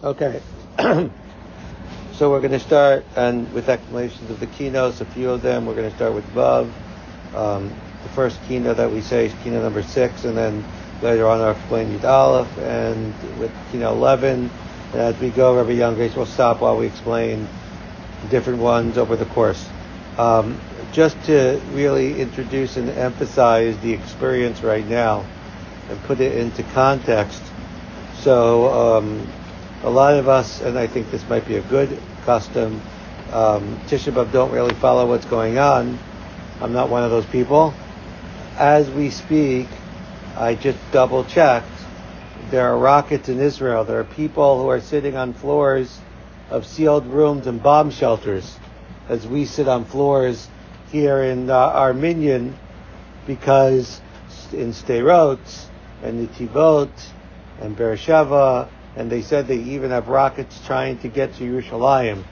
Okay. So we're going to start and with explanations of the keynotes, a few of them. We're going to start with Vav. The first keynote that we say is keynote number 6, and then later on I'll explain Yud Aleph, and with keynote 11. And as we go, Rabbi Young Grace will stop while we explain different ones over the course. Just to really introduce and emphasize the experience right now and put it into context. So, a lot of us, and I think this might be a good custom, Tisha B'Av don't really follow what's going on. I'm not one of those people. As we speak, I just double checked. There are rockets in Israel. There are people who are sitting on floors of sealed rooms and bomb shelters as we sit on floors here in our minyan, because in Sderot and Netivot and Beersheva, and they said they even have rockets trying to get to Yerushalayim.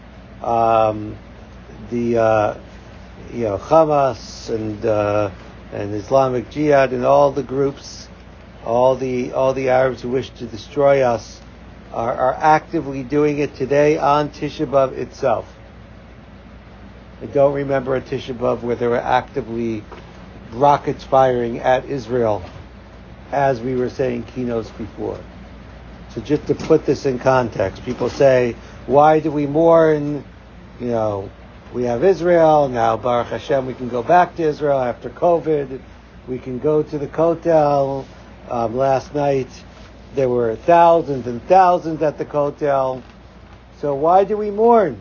Hamas and Islamic Jihad and all the groups, all the Arabs who wish to destroy us are actively doing it today on Tisha B'Av itself. I don't remember a Tisha B'Av where there were actively rockets firing at Israel, as we were saying keynotes before. So just to put this in context, people say, why do we mourn? We have Israel, now Baruch Hashem, we can go back to Israel after COVID. We can go to the Kotel. Last night, there were thousands and thousands at the Kotel. So why do we mourn?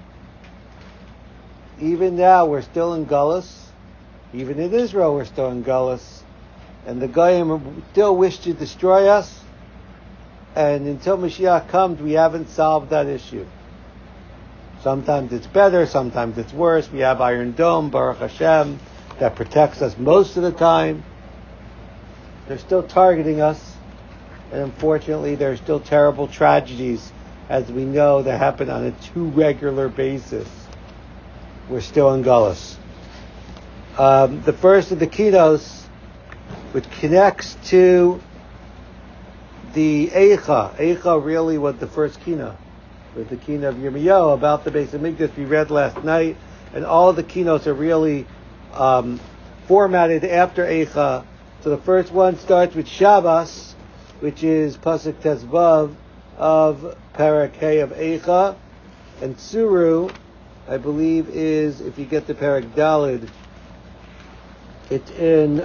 Even now, we're still in Gullus. Even in Israel, we're still in Gullus. And the Goyim still wish to destroy us. And until Mashiach comes, we haven't solved that issue. Sometimes it's better, sometimes it's worse. We have Iron Dome, Baruch Hashem, that protects us most of the time. They're still targeting us. And unfortunately, there are still terrible tragedies, as we know, that happen on a too regular basis. We're still in Gullus. The first of the keynotes, which connects to the Eicha. Eicha really was the first keynote. With the keynote of Yirmiyahu about the Beis Hamikdash we read last night, and all of the keynotes are really formatted after Eicha. So the first one starts with Shabbos, which is Pasuk Tezvav of Parak Hay of Eicha, and Suru, I believe, is, if you get the Parak Dalid, it's in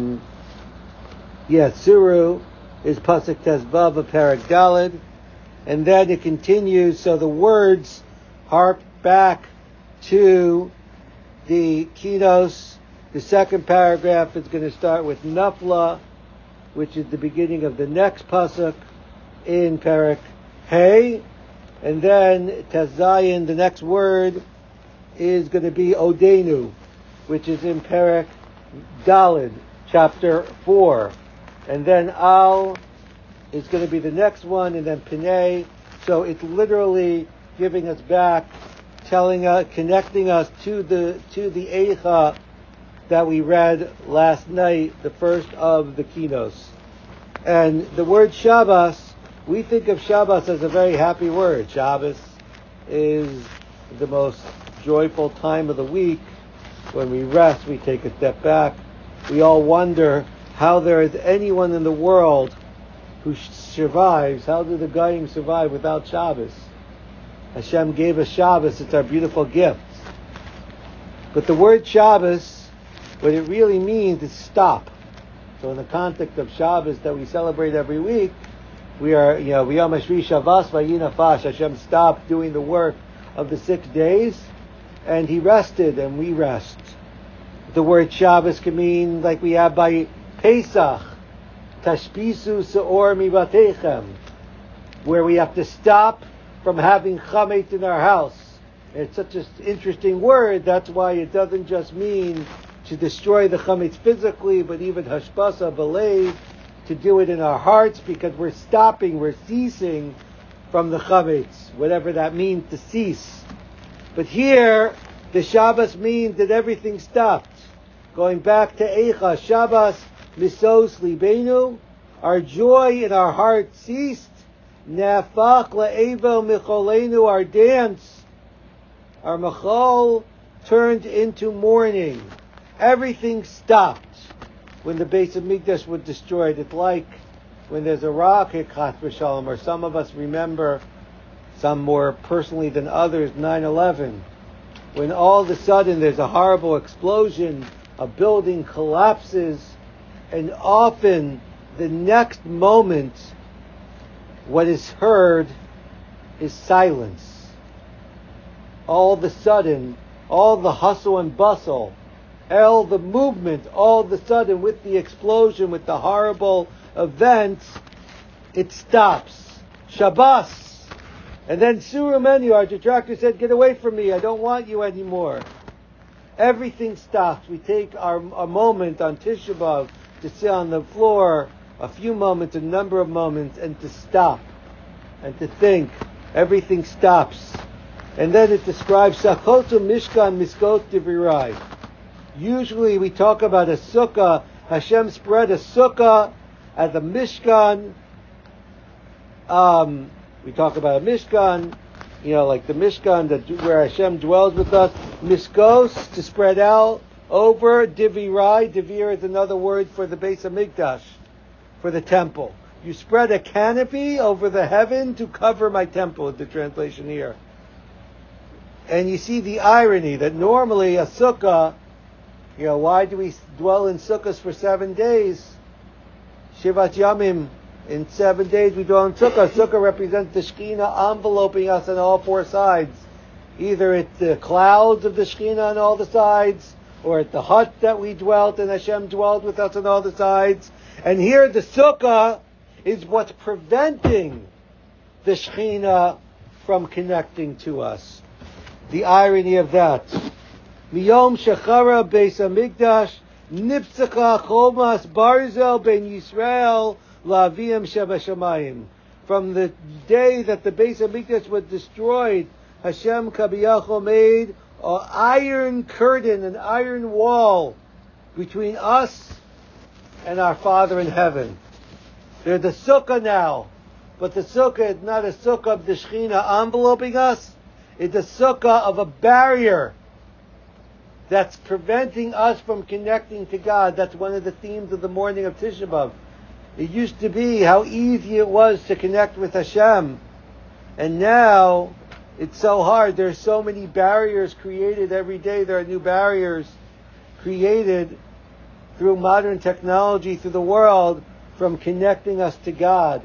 Suru is Pasuk Tezvav of Parak Dalid. And then it continues, so the words harp back to the keynotes. The second paragraph is going to start with Nafla, which is the beginning of the next pasuk in Parak Hey. And then Tazayin, the next word, is going to be Odenu, which is in Parak Dalid, chapter 4. And then Al is going to be the next one, and then Pinei. So it's literally giving us back, connecting us to the Eicha that we read last night, the first of the keynotes. And the word Shabbos, we think of Shabbos as a very happy word. Shabbos is the most joyful time of the week. When we rest, we take a step back. We all wonder how there is anyone in the world who survives. How do the Goyim survive without Shabbos? Hashem gave us Shabbos. It's our beautiful gift. But the word Shabbos, what it really means is stop. So in the context of Shabbos that we celebrate every week, we are, V'yom Hashvi Shabbos Vayinafash. Hashem stopped doing the work of the 6 days, and He rested, and we rest. The word Shabbos can mean, like we have by Pesach, Tashpisu Se'or Mibatechem, where we have to stop from having chametz in our house. And it's such an interesting word. That's why it doesn't just mean to destroy the chametz physically, but even hashpasa b'leiv, to do it in our hearts, because we're ceasing from the chametz, whatever that means, to cease. But here, the Shabbos means that everything stopped. Going back to Eicha, Shabbos, Misos Libenu, our joy in our heart ceased. Nafach la'evel micholenu, our dance, our machol turned into mourning. Everything stopped when the Beis Hamikdash was destroyed. It's like when there's a rocket, Chas v'shalom, or some of us remember, some more personally than others, 9/11, when all of a sudden there's a horrible explosion, a building collapses, and often the next moment what is heard is silence. All of a sudden, all the hustle and bustle, all the movement, all of a sudden with the explosion, with the horrible event, it stops. Shabbos. And then Surah Menu, our detractor, said, get away from me, I don't want you anymore. Everything stops. We take our moment on Tisha B'Av to sit on the floor, a few moments, a number of moments, and to stop and to think. Everything stops. And then it describes Sachotu Mishkan Miskot Divirai. Usually we talk about a sukkah. Hashem spread a sukkah at the Mishkan. We talk about a Mishkan, like the Mishkan where Hashem dwells with us. Miskos, to spread out over. Divirai, Divir is another word for the Beis Hamikdash, for the temple. You spread a canopy over the heaven to cover my temple, is the translation here. And you see the irony that normally a sukkah, why do we dwell in sukkahs for 7 days? Shivat Yamim, in 7 days we dwell in sukkah. Sukkah represents the Shekhinah enveloping us on all four sides. Either it's the clouds of the Shekhinah on all the sides, or it's the hut that we dwelt and Hashem dwelled with us on all the sides. And here the sukkah is what's preventing the Shekhinah from connecting to us. The irony of that. Miyom shechara Beis Hamikdash nipsacha chomas barzel ben Yisrael la'avim shebashamayim. From the day that the Beis Hamikdash was destroyed, Hashem Kabiyachol made an iron curtain, an iron wall between us and our Father in heaven. There's a sukkah now, but the sukkah is not a sukkah of the Shekhinah enveloping us. It's a sukkah of a barrier that's preventing us from connecting to God. That's one of the themes of the morning of Tisha B'Av. It used to be how easy it was to connect with Hashem. And now it's so hard. There's so many barriers created every day. There are new barriers created through modern technology, through the world, from connecting us to God.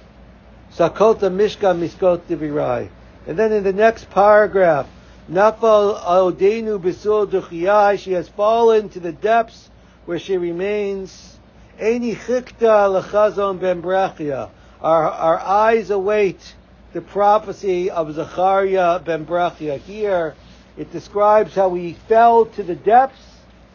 Sakota Mishka Miskot Divirai. And then in the next paragraph, Nafal Odenu Bisul Duchiyai, she has fallen to the depths where she remains. Eini Chikta Lechazon Ben Brachia. Our eyes await the prophecy of Zechariah Ben Brachia. Here it describes how we fell to the depths.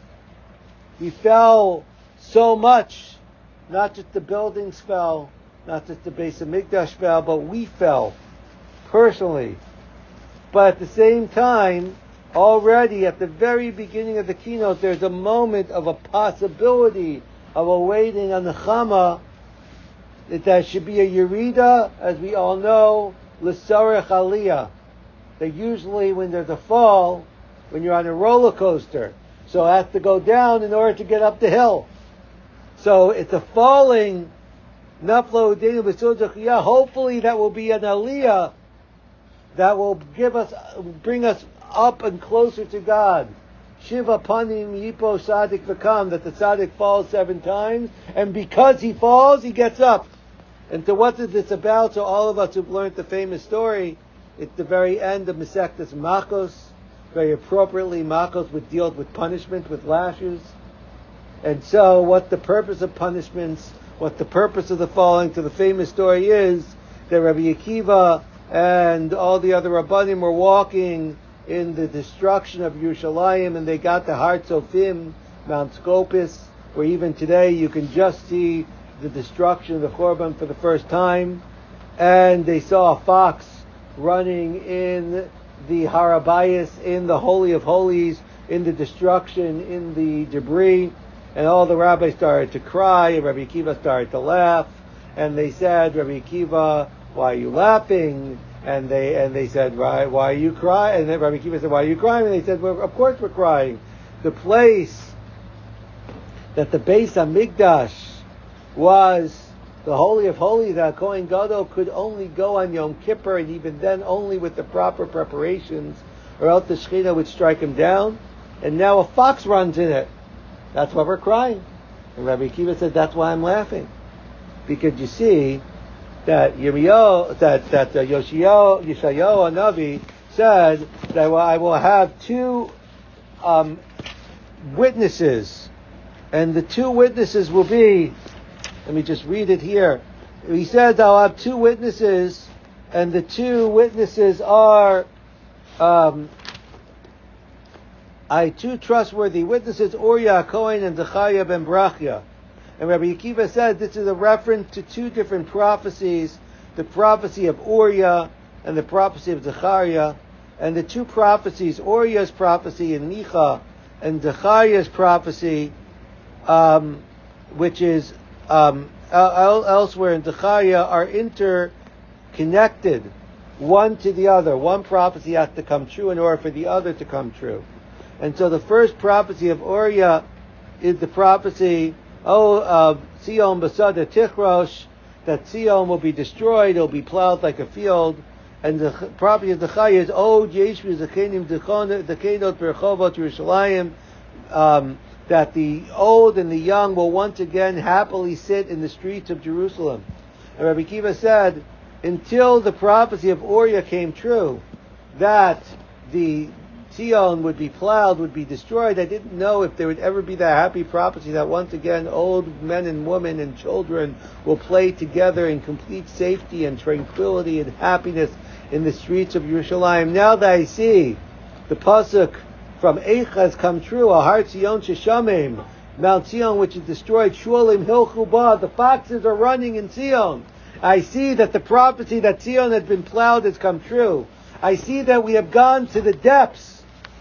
We fell so much. Not just the buildings fell, not just the Beis Hamikdash fell, but we fell personally. But at the same time, already at the very beginning of the keynote, there's a moment of a possibility of awaiting a nechama, that there should be a yerida, as we all know, l'sarech aliyah. That usually when there's a fall, when you're on a roller coaster, so it has to go down in order to get up the hill. So it's a falling, naflo udenu b'sul duchiyah. Hopefully that will be an aliyah that will bring us up and closer to God. Shiva panim yipo tzaddik v'kam, that the tzaddik falls 7 times, and because he falls, he gets up. And so what is this about? So all of us who've learned the famous story, it's the very end of Masechtas Makos. Very appropriately, Makos would deal with punishment, with lashes. And so what the purpose of punishments, what the purpose of the falling, to the famous story is that Rabbi Akiva and all the other Rabbanim were walking in the destruction of Yerushalayim, and they got to Har Tzofim, Mount Scopus, where even today you can just see the destruction of the Chorban for the first time. And they saw a fox running in the Har HaBayis, in the Holy of Holies, in the destruction, in the debris. And all the rabbis started to cry, and Rabbi Akiva started to laugh. And they said, Rabbi Akiva, why are you laughing? And they said, why are you crying? And then Rabbi Akiva said, why are you crying? And they said, well, of course we're crying. The place that the Beis Hamikdash was the Holy of Holies, that Kohen Gadol could only go on Yom Kippur, and even then only with the proper preparations, or else the Shekhinah would strike him down. And now a fox runs in it. That's why we're crying. And Rabbi Akiva said, that's why I'm laughing. Because you see that Yeshayahu Hanavi said that I will have two witnesses, and the two witnesses will be, let me just read it here. He says, I'll have two witnesses, and the two witnesses are two trustworthy witnesses, Uriah Cohen and Zechariah ben Brachia. And Rabbi Akiva said this is a reference to two different prophecies, the prophecy of Uriah and the prophecy of Zechariah. And the two prophecies, Uriah's prophecy in Micha and Zechariah's prophecy, which is elsewhere in Zechariah, are interconnected, one to the other. One prophecy has to come true in order for the other to come true. And so the first prophecy of Uriah is the prophecy of Sion Basada Tichrosh, that Sion will be destroyed, it will be plowed like a field. And the prophecy of Zechariah is, Yeshvu Zakenim Zakenot Berchovot Yerushalayim, that the old and the young will once again happily sit in the streets of Jerusalem. And Rabbi Akiva said, until the prophecy of Uriah came true, that the Sion would be plowed, would be destroyed, I didn't know if there would ever be that happy prophecy that once again old men and women and children will play together in complete safety and tranquility and happiness in the streets of Yerushalayim. Now that I see the pasuk from Eicha has come true, Ahar Tzion Sheshamim, Mount Zion which is destroyed, Shualim Hilchu Ba, the foxes are running in Zion. I see that the prophecy that Zion had been plowed has come true. I see that we have gone to the depths.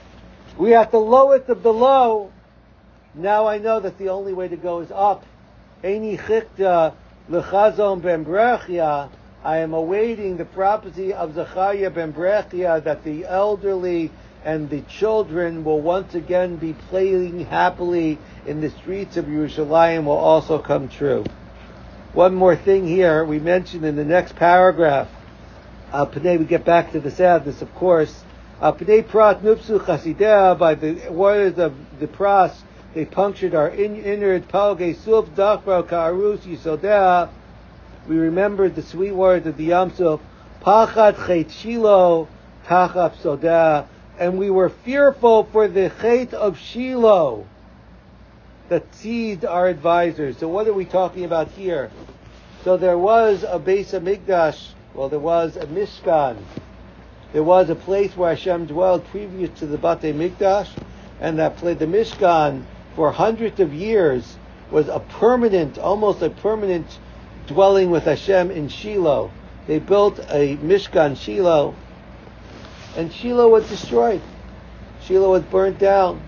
We are at the lowest of the low. Now I know that the only way to go is up. Eini chikta lechazon ben Brechia. I am awaiting the prophecy of Zechariah ben Brechia that the elderly and the children will once again be playing happily in the streets of Yerushalayim will also come true. One more thing here, we mentioned in the next paragraph, we get back to the sadness, of course. Pnei Prat Nupsu Chasidea, by the warriors of the Pras, they punctured our innards. Palge Suf Dachra Ka'arus Yisodea. We remembered the sweet words of the Yam Suf. Pachat Chet Shiloh Tachap Sodea. And we were fearful for the Chet of Shiloh that seized our advisors. So what are we talking about here? So there was a Beis Hamikdash. Well, there was a Mishkan. There was a place where Hashem dwelled previous to the Batei Mikdash, and that place, the Mishkan, for hundreds of years, was almost a permanent dwelling with Hashem in Shiloh. They built a Mishkan Shiloh, and Shiloh was destroyed. Shiloh was burnt down.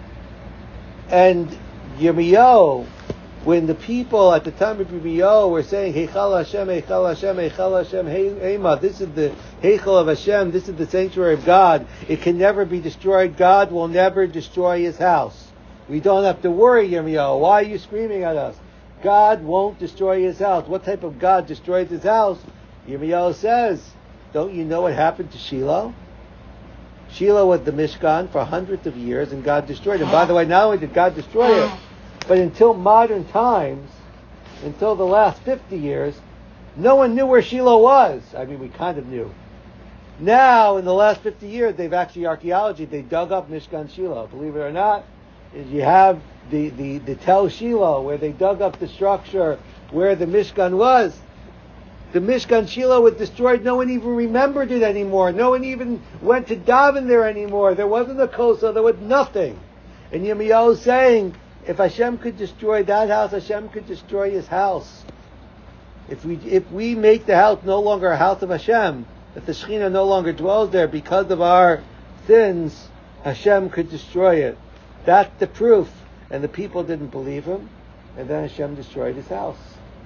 And Yirmiyahu, when the people at the time of Yirmiyahu were saying, Heichal Hashem, Heichal Hashem, Heichal Hashem, Hema, this is the Heichal of Hashem, this is the sanctuary of God, it can never be destroyed, God will never destroy His house. We don't have to worry, Yirmiyahu, why are you screaming at us? God won't destroy His house. What type of God destroys His house? Yirmiyahu says, don't you know what happened to Shiloh? Shiloh was the Mishkan for hundreds of years, and God destroyed it. And by the way, not only did God destroy it, but until modern times, until the last 50 years, no one knew where Shiloh was. I mean, we kind of knew. Now, in the last 50 years, they've actually, archaeology, they dug up Mishkan Shiloh. Believe it or not, you have the Tel Shiloh, where they dug up the structure where the Mishkan was. The Mishkan Shiloh was destroyed. No one even remembered it anymore. No one even went to daven there anymore. There wasn't a kosa. There was nothing. And Yirmiyahu is saying, if Hashem could destroy that house, Hashem could destroy His house. If we make the house no longer a house of Hashem, that the Shekhinah no longer dwells there because of our sins, Hashem could destroy it. That's the proof. And the people didn't believe Him, and then Hashem destroyed His house.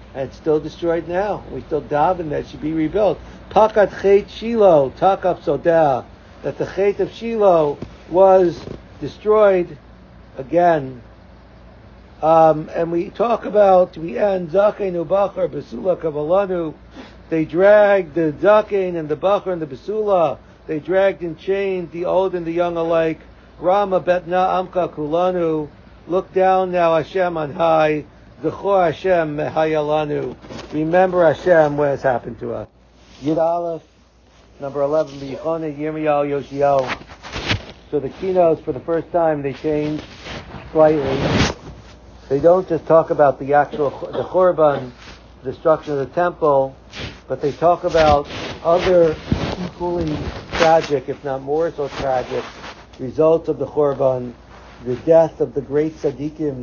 And it's still destroyed now. We still daven that it should be rebuilt. Pakat Chet Shiloh, Takap Sodah, that the Chet of Shiloh was destroyed again. And we talk about, we end, Zakein Ubachar, Basula Kavalanu. They dragged the Zakein and the Bachar and the Basula. They dragged in chains the old and the young alike. Rama Betna Amka Kulanu. Look down now, Hashem on high. Zechor Hashem Mehayalanu. Remember Hashem, what has happened to us. Yud Aleph, number 11, B'yichoneh Yirmiyahu Yoshiyahu. So the keynotes, for the first time, they changed slightly. They don't just talk about the Churban, the destruction of the temple, but they talk about other equally tragic, if not more so tragic, results of the Churban, the death of the great tzaddikim,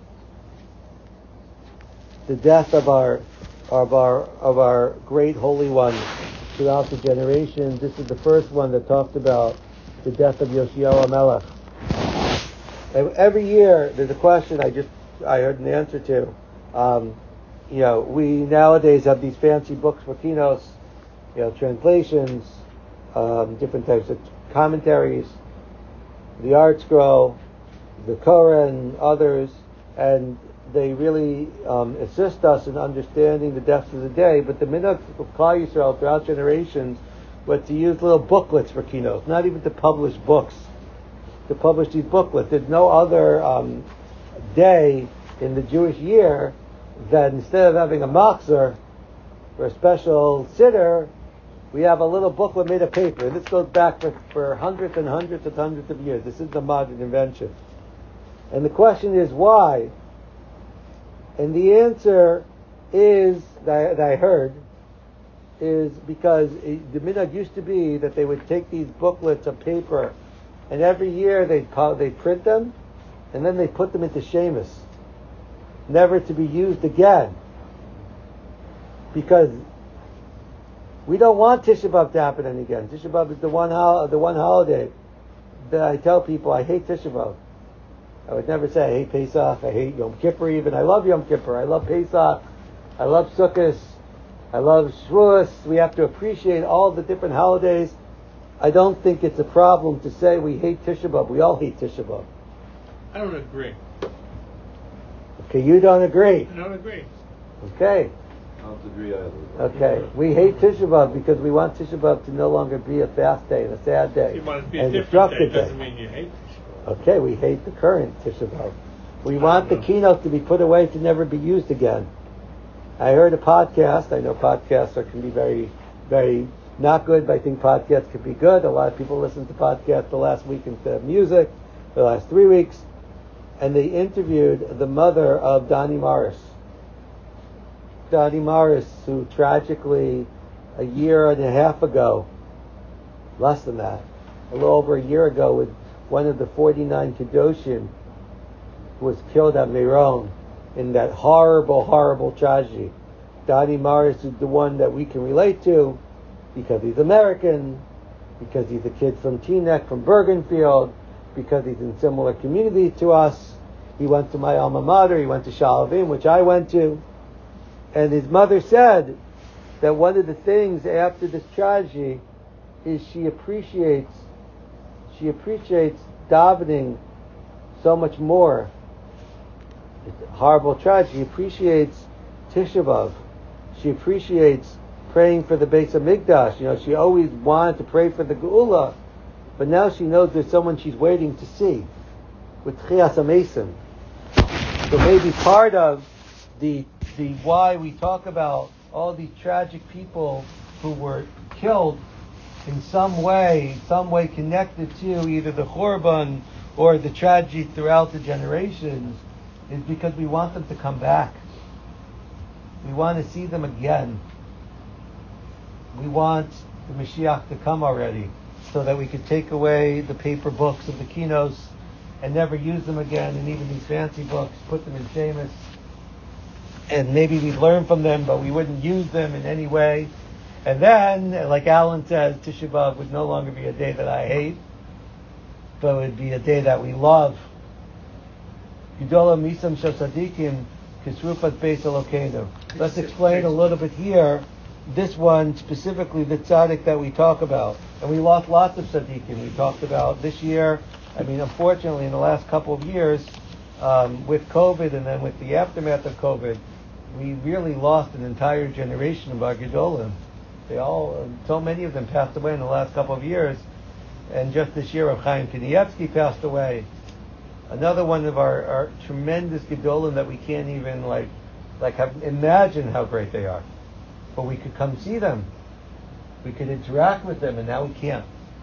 the death of our great holy ones throughout the generations. This is the first one that talked about the death of Yoshiyahu HaMelech. And every year there's a question I heard an answer to. We nowadays have these fancy books for kinos, translations, different types of commentaries, the Art Scroll, the Koran, others, and they really assist us in understanding the depths of the day. But the minhag of Klal Yisrael throughout generations was to use little booklets for kinos, not even to publish books, to publish these booklets. There's no other day in the Jewish year that instead of having a machzor or a special siddur, we have a little booklet made of paper. And this goes back for hundreds and hundreds and hundreds of years. This is the modern invention. And the question is, why? And the answer is, that I heard, is because the minhag used to be that they would take these booklets of paper, and every year they print them, and then they put them into shemus, never to be used again. Because we don't want Tisha B'Av to happen again. Tisha B'Av is the one holiday that I tell people I hate Tisha B'Av. I would never say I hate Pesach, I hate Yom Kippur even. I love Yom Kippur, I love Pesach, I love Sukkot, I love Shavuos. We have to appreciate all the different holidays. I don't think it's a problem to say we hate Tisha B'Av. We all hate Tisha B'Av. I don't agree. Okay, you don't agree? I don't agree. Okay. I don't agree either. Okay, we hate Tisha B'Av because we want Tisha B'Av to no longer be a fast day and a sad day. You want it to be and a different day. Doesn't mean you hate Tisha B'Av. Okay, we hate the current Tisha B'Av. We want the keynote to be put away to never be used again. I heard a podcast. I know podcasts can be very, very not good, but I think podcasts can be good. A lot of people listen to podcasts the last week instead of music, the last 3 weeks. And they interviewed the mother of Donnie Morris. Donnie Morris, who tragically, a year and a half ago, less than that, a little over a year ago, with one of the 49 Kedoshim, was killed at Meron in that horrible, horrible tragedy. Donnie Morris is the one that we can relate to because he's American, because he's a kid from Teaneck, from Bergenfield, because he's in similar community to us. He went to my alma mater, he went to Shalavim, which I went to. And his mother said that one of the things after this tragedy is she appreciates davening so much more. It's a horrible tragedy. She appreciates Tisha B'Av. She appreciates praying for the Beis HaMikdash. She always wanted to pray for the Geula, but now she knows there's someone she's waiting to see with Tchias HaMesim. So maybe part of the why we talk about all these tragic people who were killed in some way connected to either the Churban or the tragedy throughout the generations is because we want them to come back. We want to see them again. We want the Mashiach to come already so that we could take away the paper books of the kinos and never use them again, and even these fancy books, put them in shemus. And maybe we'd learn from them, but we wouldn't use them in any way. And then, like Alan says, Tisha B'Av would no longer be a day that I hate, but it would be a day that we love. Gedola misam shel tzadikim kisrupat beis Elokeinu. let's explain a little bit here. This one specifically, the tzaddik that we talk about, and we lost lots of tzaddikim. We talked about this year. I mean, unfortunately, in the last couple of years, with COVID and then with the aftermath of COVID, we really lost an entire generation of our gedolim. So many of them passed away in the last couple of years, and just this year, Rav Chaim Kanievsky passed away. Another one of our tremendous gedolim that we can't even imagine how great they are. But we could come see them. We could interact with them, and now we can't.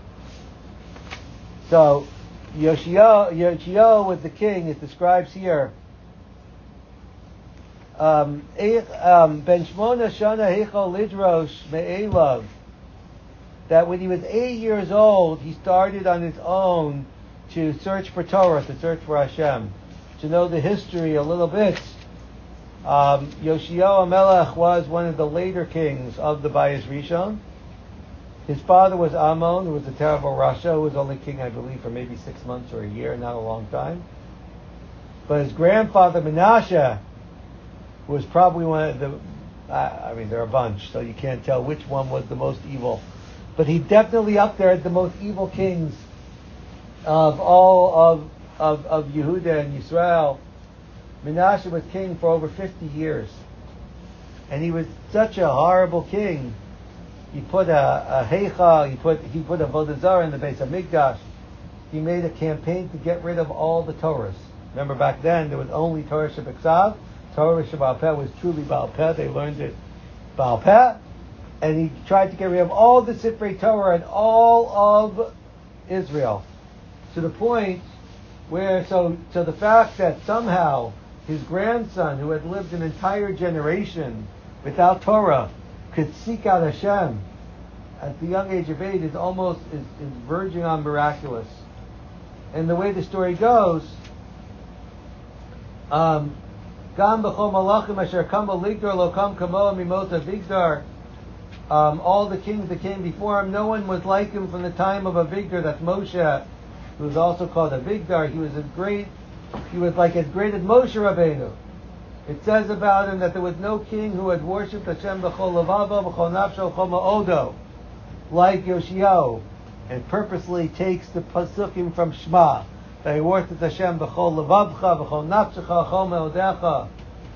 So, Yoshio was the king. It describes here. Ben Shmona Shana Heichal Lidrosh Me'elav. That when he was 8 years old, he started on his own to search for Torah, to search for Hashem, to know the history a little bit. Yoshio HaMelech was one of the later kings of the Bayis Rishon. His father was Amon, who was a terrible Rasha, who was only king, I believe, for maybe 6 months or a year, not a long time. But his grandfather Menashe was probably one of the, there are a bunch, so you can't tell which one was the most evil. But he definitely up there as the most evil kings of all of Yehuda and Yisrael. Menashe was king for over 50 years. And he was such a horrible king. He put a heicha, he put a Avodah Zarah in the Beis HaMikdash. He made a campaign to get rid of all the Torahs. Remember back then there was only Torah Shebeksav. Torah Sheba'al Peh was truly Ba'al Peh. They learned it Ba'al Peh. And he tried to get rid of all the Sifrei Torah and all of Israel. To the point where, so the fact that somehow his grandson, who had lived an entire generation without Torah, could seek out Hashem at the young age of 8 is almost is verging on miraculous. And the way the story goes, Gam b'chol malachim asher kam b'ligdar lo kam kamo mimot Avigdar. All the kings that came before him, no one was like him from the time of Avigdar. That's Moshe, who was also called Avigdar. He was like as great as Moshe Rabbeinu. It says about him that there was no king who had worshipped Hashem b'chol levavo, b'chol nafsho, b'chol ma'odo, like Yoshio, and purposely takes the pasukim from Shema. That he worshipped Hashem b'chol levavcha, b'chol nafshecha, b'chol ma'odecha.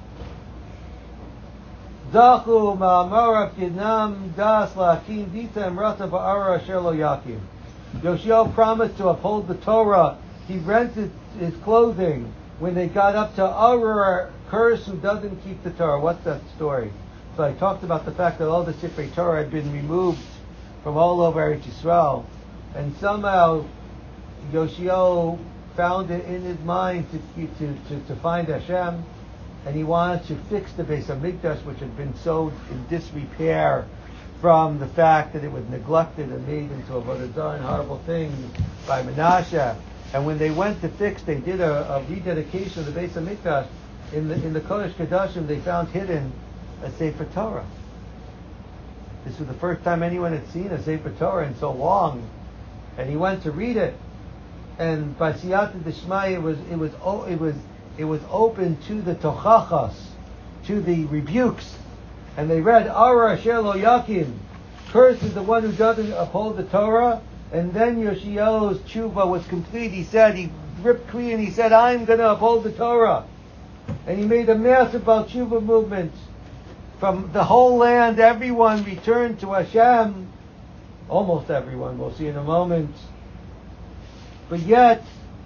Zachu ma'amarav kidnam das la'akim dita emrata ba'ara asher lo yakim. Yoshio promised to uphold the Torah. He rented his clothing when they got up to Arur, curse who doesn't keep the Torah. What's that story? So I talked about the fact that all the Sifrei Torah had been removed from all over Eretz Yisrael, and somehow Yoshio found it in his mind to find Hashem, and he wanted to fix the Beis HaMikdash, which had been so in disrepair from the fact that it was neglected and made into a Avodah Zarah and horrible things by Menashe. And when they went to fix, they did a rededication of the Beis HaMikdash. In the Kodesh Kodashim, they found hidden a Sefer Torah. This was the first time anyone had seen a Sefer Torah in so long. And he went to read it, and by Siyata D'Shmaya, it was open to the tochachas, to the rebukes, and they read Ara Asher Lo Yakim, cursed is the one who doesn't uphold the Torah. And then Yoshio's tshuva was complete. He ripped clean, and he said, I'm going to uphold the Torah. And he made a massive Baal Tshuva movement. From the whole land, everyone returned to Hashem. Almost everyone, we'll see in a moment. But yet,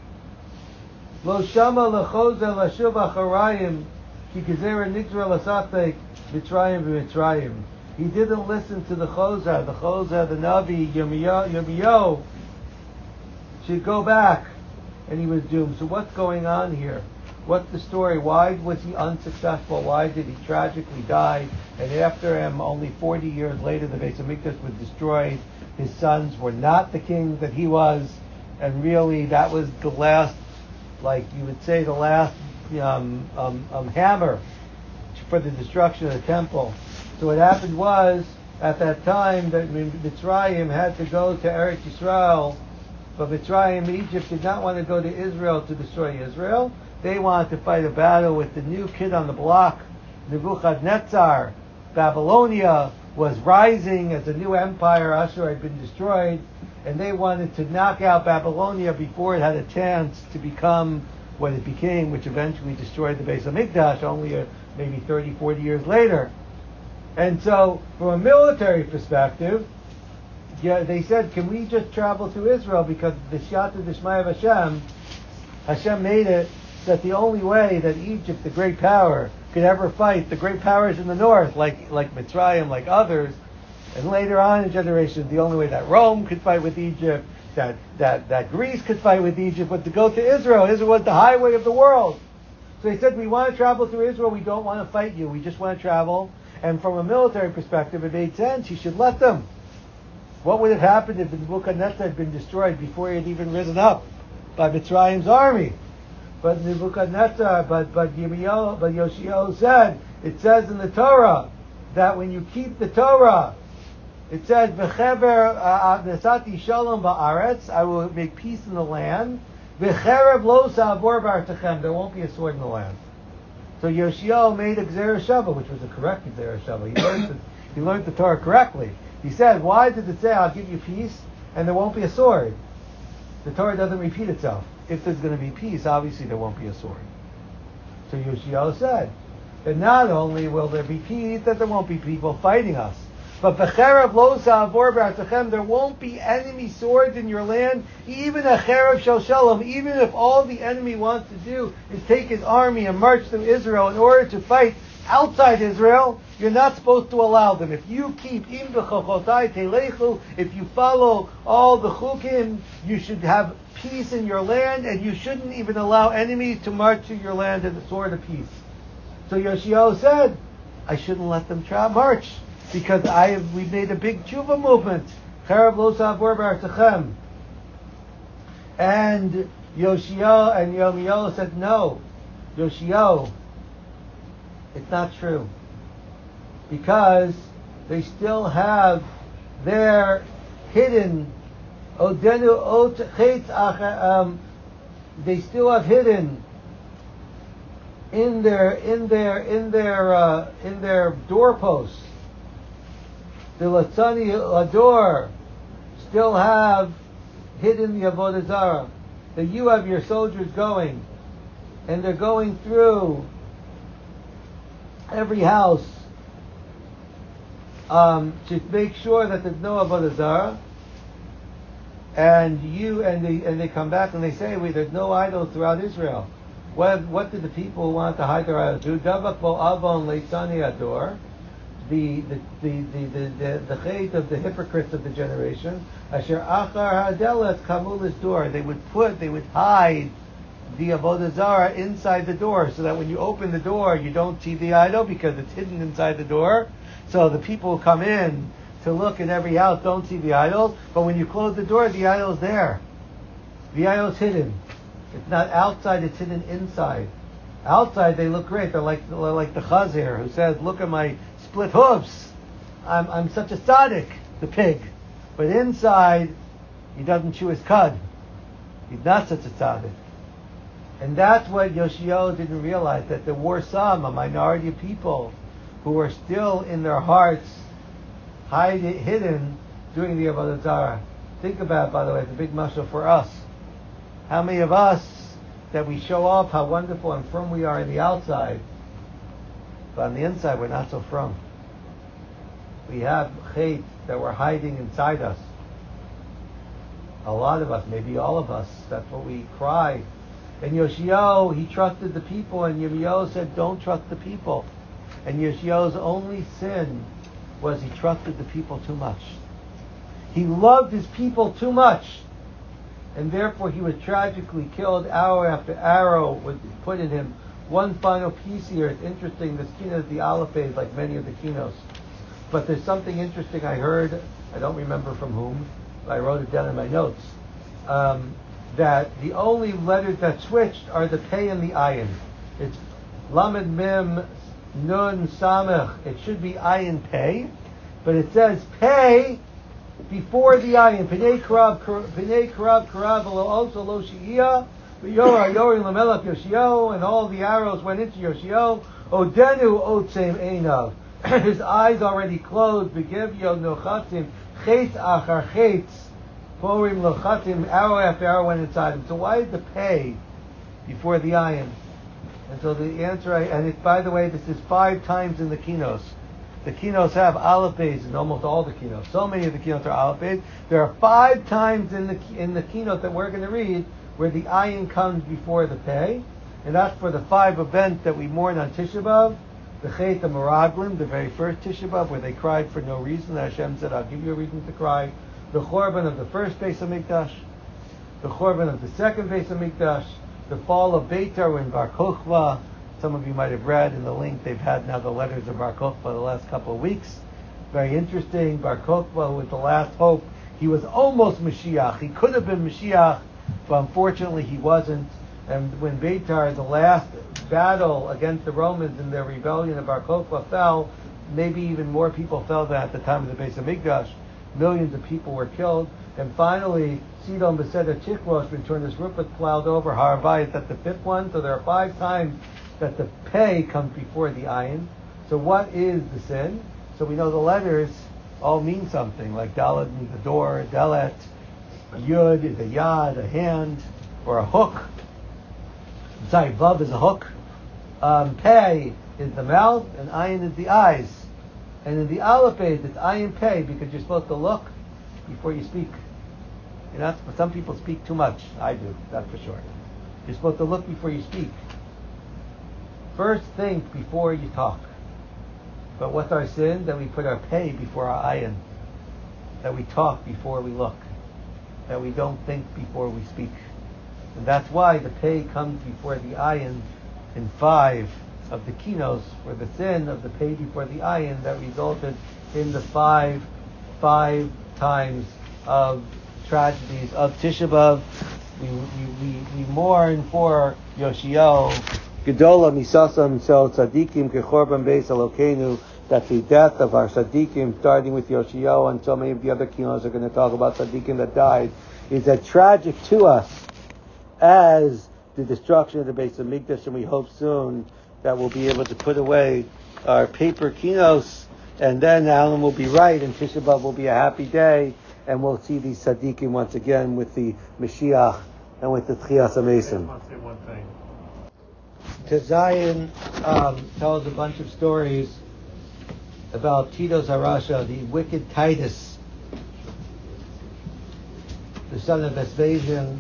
Lo Shama Lechoza Lashuv Acharayim Ki Gezerah Nigzra Lasafek Mitzrayim V'Mitzrayim. He didn't listen to the Choza, the Navi, Yirmiyahu, should go back, and he was doomed. So what's going on here? What's the story? Why was he unsuccessful? Why did he tragically die? And after him, only 40 years later, the Beis HaMikdash was destroyed. His sons were not the king that he was, and really that was the last, like you would say, the last hammer for the destruction of the temple. So what happened was, at that time, that Mitzrayim had to go to Eretz Yisrael, but Mitzrayim, Egypt, did not want to go to Israel to destroy Israel. They wanted to fight a battle with the new kid on the block, Nebuchadnezzar, Babylonia was rising as a new empire. Ashur had been destroyed, and they wanted to knock out Babylonia before it had a chance to become what it became, which eventually destroyed the Beis Hamikdash only maybe 30, 40 years later. And so, from a military perspective, they said, can we just travel to Israel? Because the Shiyata Dishmaya of Hashem made it that the only way that Egypt, the great power, could ever fight the great powers in the north, like Mitzrayim, like others, and later on in generations, the only way that Rome could fight with Egypt, that Greece could fight with Egypt, was to go to Israel. Israel was the highway of the world. So he said, we want to travel through Israel, we don't want to fight you, we just want to travel. And from a military perspective, it made sense, he should let them. What would have happened if Nebuchadnezzar had been destroyed before he had even risen up by Mitzrayim's army? But Nebuchadnezzar, but Yoshio said, it says in the Torah, that when you keep the Torah, it says, V'chever nesati shalom ba'aretz, I will make peace in the land. V'cherev lo sa'avor b'artechem, there won't be a sword in the land. So Yoshio made a Gzera Shava, which was the correct Gzera Shava. He learned the Torah correctly. He said, why did it say, I'll give you peace, and there won't be a sword? The Torah doesn't repeat itself. If there's going to be peace, obviously there won't be a sword. So Yoshio said that not only will there be peace, that there won't be people fighting us, but v'cherev lo sa'avor b'artechem, there won't be enemy swords in your land, even a cherev shel shalom, even if all the enemy wants to do is take his army and march through Israel in order to fight outside Israel, you're not supposed to allow them. If you keep im b'chochotai telechu, if you follow all the chukim, you should have peace in your land, and you shouldn't even allow enemies to march through your land in the sword of peace. So Yoshio said, I shouldn't let them march, because we made a big tshuva movement. Cherev lo sa'avor b'artechem. And Yoshio and Yirmiyahu said, no, Yoshio, it's not true. Because they still have their hidden they still have hidden in their doorposts. The Latzani Lador still have hidden the Avodah Zarah. That you have your soldiers going, and they're going through every house to make sure that there's no Avodah Zarah. And they come back and they say, there's no idols throughout Israel. What did the people who want to hide their idols do? Davak bo avon leitzani ador, the chait of the hypocrites of the generation. Asher achar hadelet kamulis door. They would hide the Avodah Zarah inside the door, so that when you open the door, you don't see the idol because it's hidden inside the door. So the people who come in to look at every house don't see the idols, but when you close the door, the idol's there. The idol's hidden. It's not outside, it's hidden inside. Outside they look great. They're like the Chazir who says, look at my split hooves. I'm such a tzaddik, the pig. But inside, he doesn't chew his cud. He's not such a tzaddik. And that's what Yoshio didn't realize, that there were a minority of people who were still in their hearts hidden doing the Avodah Zarah. Think about it, by the way, it's a big mashal for us. How many of us that we show off how wonderful and firm we are on the outside, but on the inside we're not so firm. We have hate that we're hiding inside us. A lot of us, maybe all of us, that's what we cry. And Yoshio, he trusted the people, and Yirmiyahu said, don't trust the people. And Yoshio's only sin was he trusted the people too much. He loved his people too much, and therefore he was tragically killed. Arrow after arrow was put in him. One final piece here. It's interesting. This kina is the Aleph, like many of the kinos. But there's something interesting I heard. I don't remember from whom, but I wrote it down in my notes. That the only letters that switched are the Pei and the Ayin. It's Lamed Mim Nun Samech. It should be Ayin Pei, but it says Pei before the Ayin. Pnei Karav Karav also Lo Shia. Yora Yori Lamelach Yoshio, and all the arrows went into Yoshio. Odenu otzem einav. His eyes already closed. Begevyo nochatim chetz achar chetz. Porim lochatim, arrow after arrow went inside him. So why is the pay before the ayin? And so the answer, and it, by the way, this is 5 times in the kinos. The kinos have aleph bays in almost all the kinos. So many of the kinos are aleph bays. There are 5 times in the kinos that we're going to read where the ayin comes before the pay, and that's for the 5 events that we mourn on Tisha B'Av. The Chet HaMeraglim, the very first Tisha B'Av, where they cried for no reason. Hashem said, "I'll give you a reason to cry." The Chorban of the first Beis Hamikdash, the Chorban of the second Beis Hamikdash, the fall of Beitar when Bar Kokhba. Some of you might have read in the link, they've had now the letters of Bar Kokhba the last couple of weeks. Very interesting. Bar Kokhba was the last hope. He was almost Mashiach. He could have been Mashiach, but unfortunately he wasn't. And when Beitar, the last battle against the Romans in their rebellion of Bar Kokhba, fell, maybe even more people fell than at the time of the Beis Hamikdash. Millions of people were killed. And finally, Sidon Beseder Tikrosh, when Turnus Rupert plowed over Harabayit at the 5th one. So there are 5 times that the pay comes before the ayin. So what is the sin? So we know the letters all mean something, like Dalet means a door, Dalet, Yud is a yad, a hand, or a hook. Sorry, Vav is a hook. Pei is the mouth, and ayin is the eyes. And in the aleph it's ayin pei, because you're supposed to look before you speak. You're not, some people speak too much. I do, that's for sure. You're supposed to look before you speak. First think before you talk. But what's our sin? That we put our pay before our ayin. That we talk before we look. That we don't think before we speak. And that's why the pay comes before the ayin in 5 of the kinos, for the sin of the pay before the ayin that resulted in the 5 times of tragedies of Tisha B'Av. We mourn for Yoshio. Gedola misasam shel tzadikim kechorban beis Elokeinu. That's the death of our tzadikim, starting with Yoshio, and so many of the other kinos are going to talk about tzadikim that died. Is that tragic to us as the destruction of the Beis Hamikdash, and we hope soon that we'll be able to put away our paper kinos, and then Alan will be right, and Tisha B'Av will be a happy day, and we'll see these tzaddikim once again with the Mashiach and with the Tchias HaMesim. I want to say one thing. Zion tells a bunch of stories about Titus Harasha, the wicked Titus, the son of Vespasian,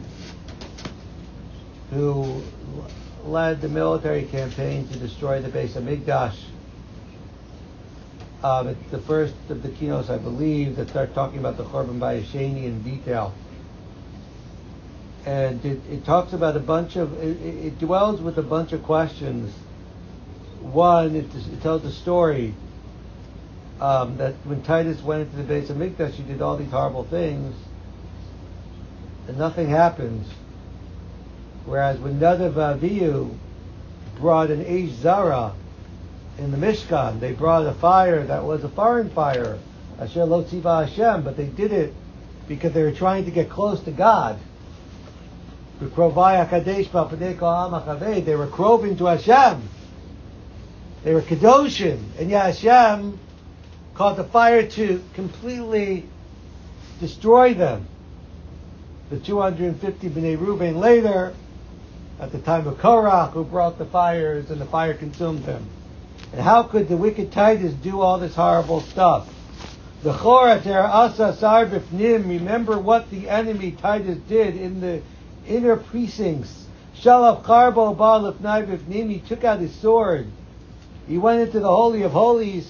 who led the military campaign to destroy the Beis Hamikdash. It's the first of the kinos, I believe, that start talking about the Chorban Bayesheni in detail. And it talks about a bunch of, it dwells with a bunch of questions. One, it tells a story that when Titus went into the Beis Hamikdash, he did all these horrible things, and nothing happens. Whereas when Nadav Avihu brought an Eish Zara in the Mishkan, they brought a fire that was a foreign fire, Asher Lo Tziva Hashem, but they did it because they were trying to get close to God. They were krovim to Hashem. They were Kedoshim, and yet Hashem caused the fire to completely destroy them. The 250 Bnei Reuben later, at the time of Korach, who brought the fires, and the fire consumed them. And how could the wicked Titus do all this horrible stuff? The Chorater Asa Sar Bifnim, remember what the enemy Titus did in the inner precincts. Shalav Karbo Baal Lifnai Bifnim, he took out his sword. He went into the Holy of Holies.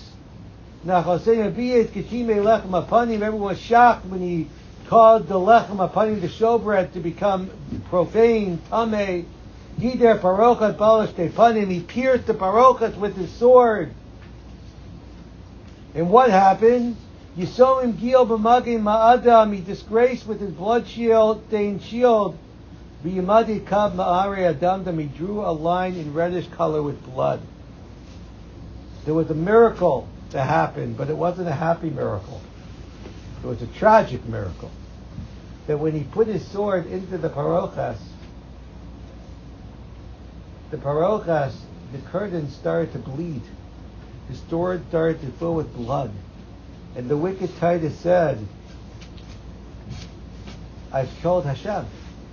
Everyone was shocked when he caused the lechem apanim, the showbread, to become profane, tameh. Gider parochat balash tepanim, he pierced the parochas with his sword. And what happened? Yisomim gil b'magim ma'adam, he disgraced with his blood shield, stained shield. B'yimadi kab ma'ari adamdam, he drew a line in reddish color with blood. There was a miracle that happened, but it wasn't a happy miracle. It was a tragic miracle. That when he put his sword into the parochas the curtain started to bleed. The sword started to fill with blood. And the wicked Titus said, I've killed Hashem.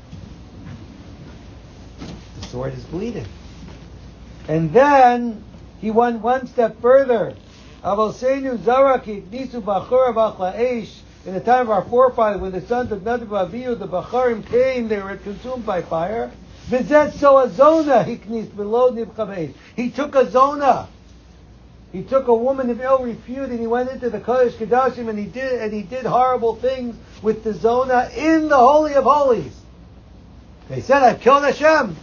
The sword is bleeding. And then he went one step further. In the time of our forefathers, when the sons of Nadav and Abihu, the Bacharim came, they were consumed by fire. He took a zona. He took a woman of ill repute and he went into the Kodesh Kodashim and he did horrible things with the zona in the Holy of Holies. They said, I've killed Hashem.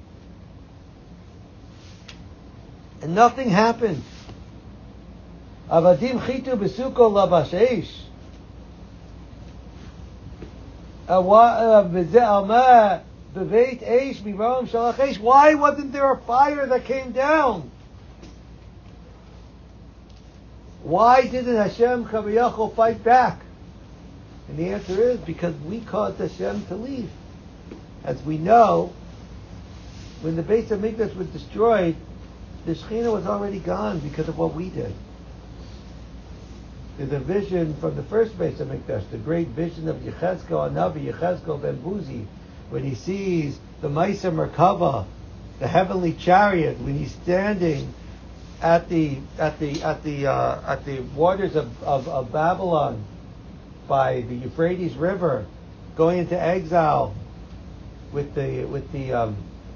And nothing happened. Avadim chitu besuko labashesh. Why wasn't there a fire that came down? Why didn't Hashem Kaviyachol fight back? And the answer is because we caused Hashem to leave. As we know, when the Beis Hamikdash was destroyed, the Shekhinah was already gone because of what we did. There's a vision from the first Beis Hamikdash, the great vision of Yechezkel Hanavi, Yechezkel ben Buzi, when he sees the Maisa Merkava, the heavenly chariot, when he's standing at the waters of Babylon by the Euphrates River, going into exile with the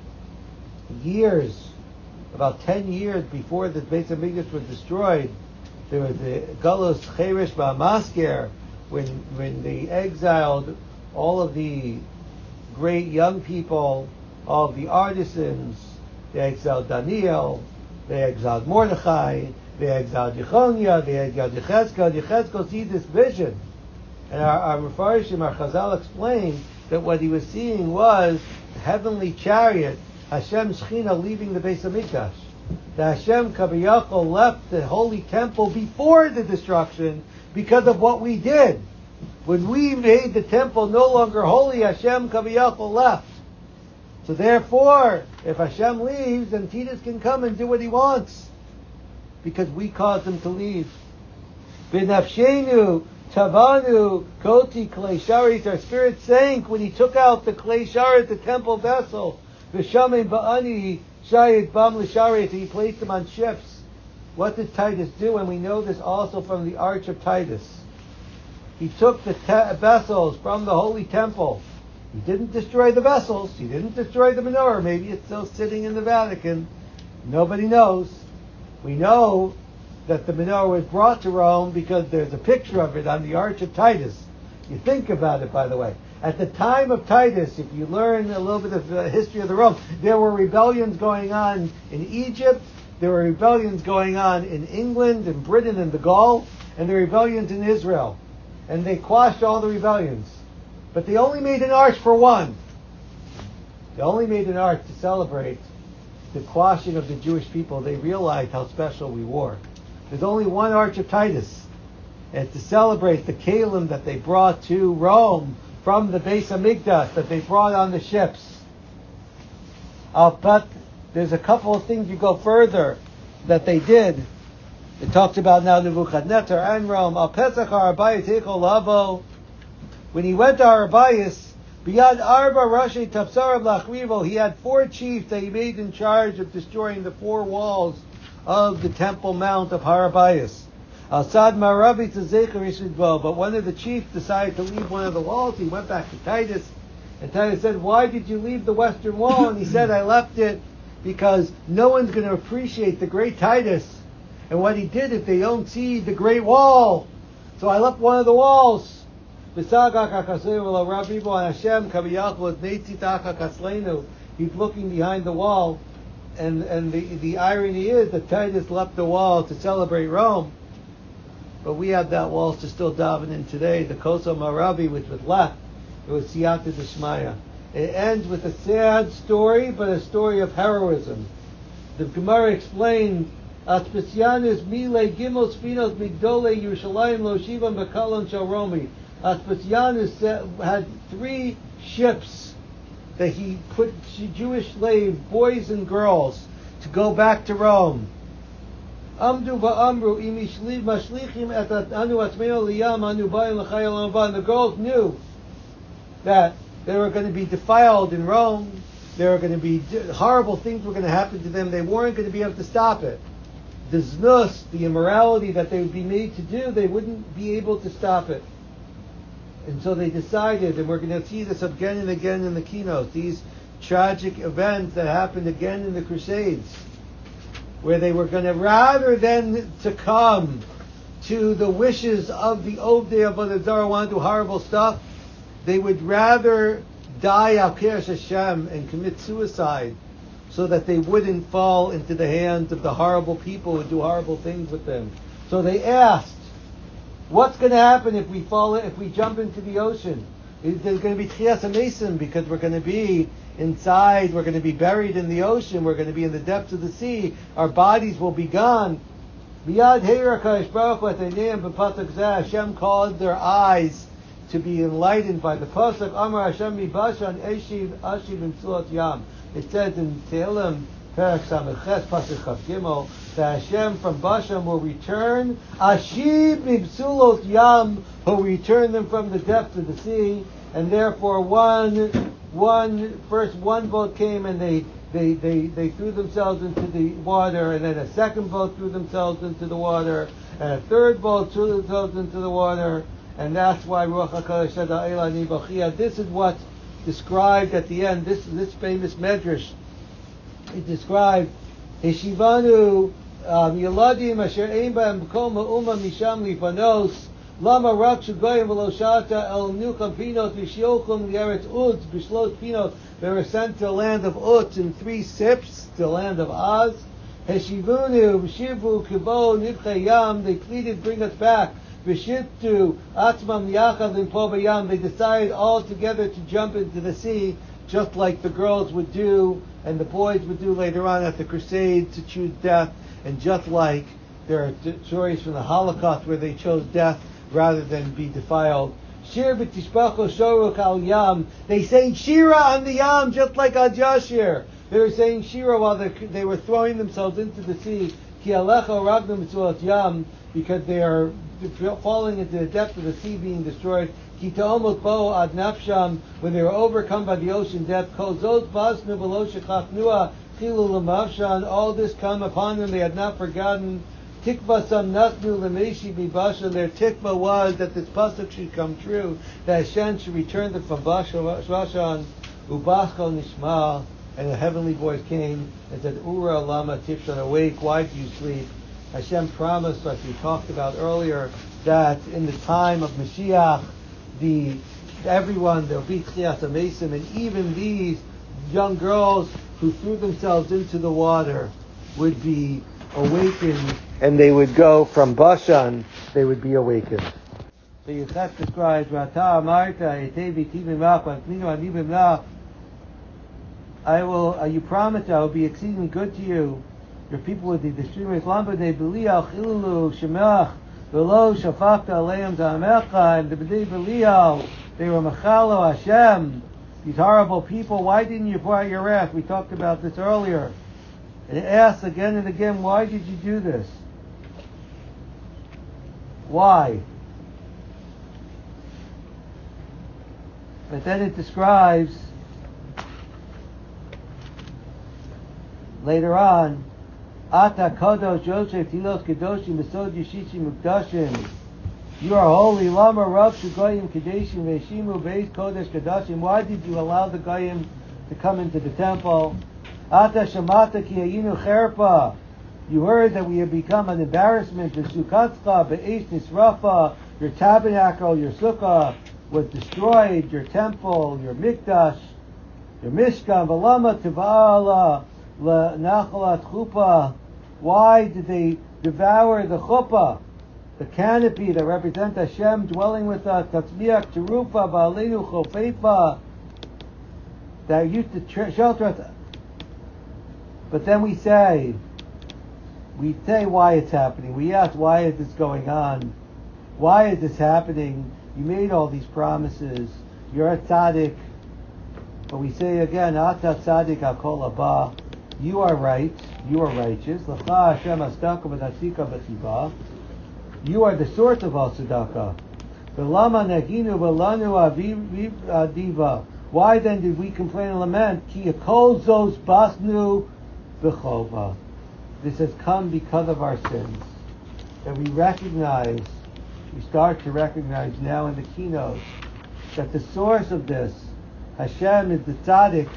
years, about 10 years before the Beis Hamikdash was destroyed. There was the Galus Cheresh Ba'Masker, when they exiled all of the great young people, all of the artisans. They exiled Daniel, they exiled Mordechai, they exiled Yechonia, they exiled Yechezkel. Yechezkel sees this vision. And our Mefarshim, our Chazal explained that what he was seeing was the heavenly chariot, Hashem Shechina leaving the Beis Hamikdash. The Hashem Kaviyachol left the holy temple before the destruction because of what we did. When we made the temple no longer holy, Hashem Kaviyachol left. So therefore, if Hashem leaves, then Titus can come and do what he wants. Because we caused him to leave. B'nafshenu tavanu koti klei sharit. Our spirit sank when he took out the klei sharit, the temple vessel. V'shamim ba'ani shayit bam l'sharit. He placed them on ships. What did Titus do? And we know this also from the Arch of Titus. He took the vessels from the holy temple. He didn't destroy the vessels. He didn't destroy the menorah. Maybe it's still sitting in the Vatican. Nobody knows. We know that the menorah was brought to Rome because there's a picture of it on the Arch of Titus. You think about it, by the way. At the time of Titus, if you learn a little bit of the history of the Rome, there were rebellions going on in Egypt. There were rebellions going on in England and Britain and the Gaul. And there were rebellions in Israel. And they quashed all the rebellions. But they only made an arch for one. They only made an arch to celebrate the quashing of the Jewish people. They realized how special we were. There's only one Arch of Titus. And to celebrate the Kalim that they brought to Rome from the Beis Hamikdash, that they brought on the ships. But there's a couple of things you go further that they did. It talks about now Nebuchadnezzar and Rome. Al Pesach HaRabayis Heichol Lavo. When he went to Arabayas, Biyad Arba Rashi Tapsarav Lachrivo, he had 4 chiefs that he made in charge of destroying the 4 walls of the Temple Mount of Harabayas. Al-Sad Marabi to Zecher Ishidbo, but one of the chiefs decided to leave one of the walls. He went back to Titus, and Titus said, why did you leave the western wall? And he said, I left it because no one's going to appreciate the great Titus and what he did if they don't see the great wall. So I left one of the walls. He's looking behind the wall, and the irony is that Titus left the wall to celebrate Rome, but we have that wall to still daven in today. The Koso Marabi, which was left, it was Siyata Deshmaya. It ends with a sad story, but a story of heroism. The Gemara explained, Aspasianus Mile Gimel Spinos Migdole Yerushalayim Lo Shivam B'Kalon Shel Romi. Aspasianus had 3 ships that he put Jewish slaves, boys and girls, to go back to Rome. Amdu va'amru imishliv mashlichim et anu atmeo liyam anu bayim l'chayel l'ban. The girls knew that they were going to be defiled in Rome. There were going to be horrible things were going to happen to them. They weren't going to be able to stop it. The znus, the immorality that they would be made to do, they wouldn't be able to stop it. And so they decided, and we're going to see this again and again in the keynote, these tragic events that happened again in the Crusades, where they were going to, rather than succumb to the wishes of the Ovdei Avodah Zarah, want to do horrible stuff, they would rather die al Keresh Hashem and commit suicide so that they wouldn't fall into the hands of the horrible people who do horrible things with them. So they asked, what's going to happen if we jump into the ocean? There's going to be Tchias HaMesim because we're going to be inside, we're going to be buried in the ocean, we're going to be in the depths of the sea, our bodies will be gone. Hashem caused their eyes to be enlightened by the pasuk. Amar Hashem mi Bashan eshiv ashiv imtzuot yam. It says in Tehillim, Perak Samech pasuk Chav Gimel, that Hashem from Bashan will return ashiv mibsulot yam, who return them from the depths of the sea, and therefore one boat came and they threw themselves into the water, and then a second boat threw themselves into the water, and a third boat threw themselves into the water. And that's why Ruach HaKodesh said, Ha'elani B'chia. This is what's described at the end. This famous medrash. It described Heshivanu Yeladim Asher Ein Ba'em B'kol Ma'uma Misham Lifanos Lama Rak Shugoyim V'lo Shata El Nucham Pinot V'shiochum L'Eretz Uz B'shlot Pinot. They were sent to the land of Ut in 3 sips, to the land of Oz. Heshivanu V'shivu Kibo Nivchei Yam. They pleaded, bring us back. V'shittu Atzmam Yachad Limpo B'Yam. They decided all together to jump into the sea, just like the girls would do and the boys would do later on at the Crusades to choose death, and just like there are stories from the Holocaust where they chose death rather than be defiled. Shir b'tishpacho shoruk al yam. They sang Shira on the yam, just like Ad Yashir. They were saying Shira while they were throwing themselves into the sea. Ki alecha ragnu mitzuot yam, because they are falling into the depth of the sea, being destroyed. Ki ta'omot bo ad nafsham, when they were overcome by the ocean depth. Kol zot basnu v'lo shechafnua chilu l'mavshan. All this come upon them, they had not forgotten. Tikva sam nasnu l'meshi b'Bashan. Their tikva was that this pasuk should come true, that Hashem should return them from Bashan. Ubachol nishma, and a heavenly voice came and said, Ura lama tifshan, awake, why do you sleep? Hashem promised, like we talked about earlier, that in the time of Mashiach, everyone, there will be Tchias HaMesim, and even these young girls who threw themselves into the water would be awakened, and they would go from Bashan, they would be awakened. So Yosef describes, Rata Amarta, Etevi Tivimach, Vantminu Anivimach, you promised I will be exceedingly good to you. Your people would be destroyed. Lamba de Belial, Chilulu, Shemach, Velo, Shafakta, Aleim, Ta'amecha, and the B'dei Belial, they were Machalo Hashem, these horrible people. Why didn't you pour out your wrath? We talked about this earlier. And it asks again and again, why did you do this? Why? But then it describes later on, Ata Kadosh Yosef Tilos Kedoshim Besod Yeshishim Mukdashim. You are holy. Lama Rav Shugoyim Kedeshim Veshimu Beis Kodesh Kedashim. Why did you allow the Goyim to come into the temple? Ata Shamata Ki Ayinu Cherpa. You heard that we have become an embarrassment. The Sukkatcha Be'esh Nisrafa. Your tabernacle, your sukkah was destroyed. Your temple, your mikdash, your mishkan. V'lama Tiva'ala L'Nachalat Chuppah. Why did they devour the chuppah, the canopy that represents Hashem dwelling with us? Tatzmiach Terufa Ba'aleinu Chofeifa, that used to shelter us. But then we say why it's happening. We ask, why is this going on? Why is this happening? You made all these promises. You're a tzaddik. But we say again, Ata tzaddik hakol haba. You are right. You are righteous. L'cha Hashem astaka v'natzika b'chiba. You are the source of all tzedakah. V'lama neginu v'lanu adiva. Why then did we complain and lament? Ki yakol zos basnu b'chova. This has come because of our sins. That we start to recognize now in the keynote, that the source of this, Hashem, is the tzaddik,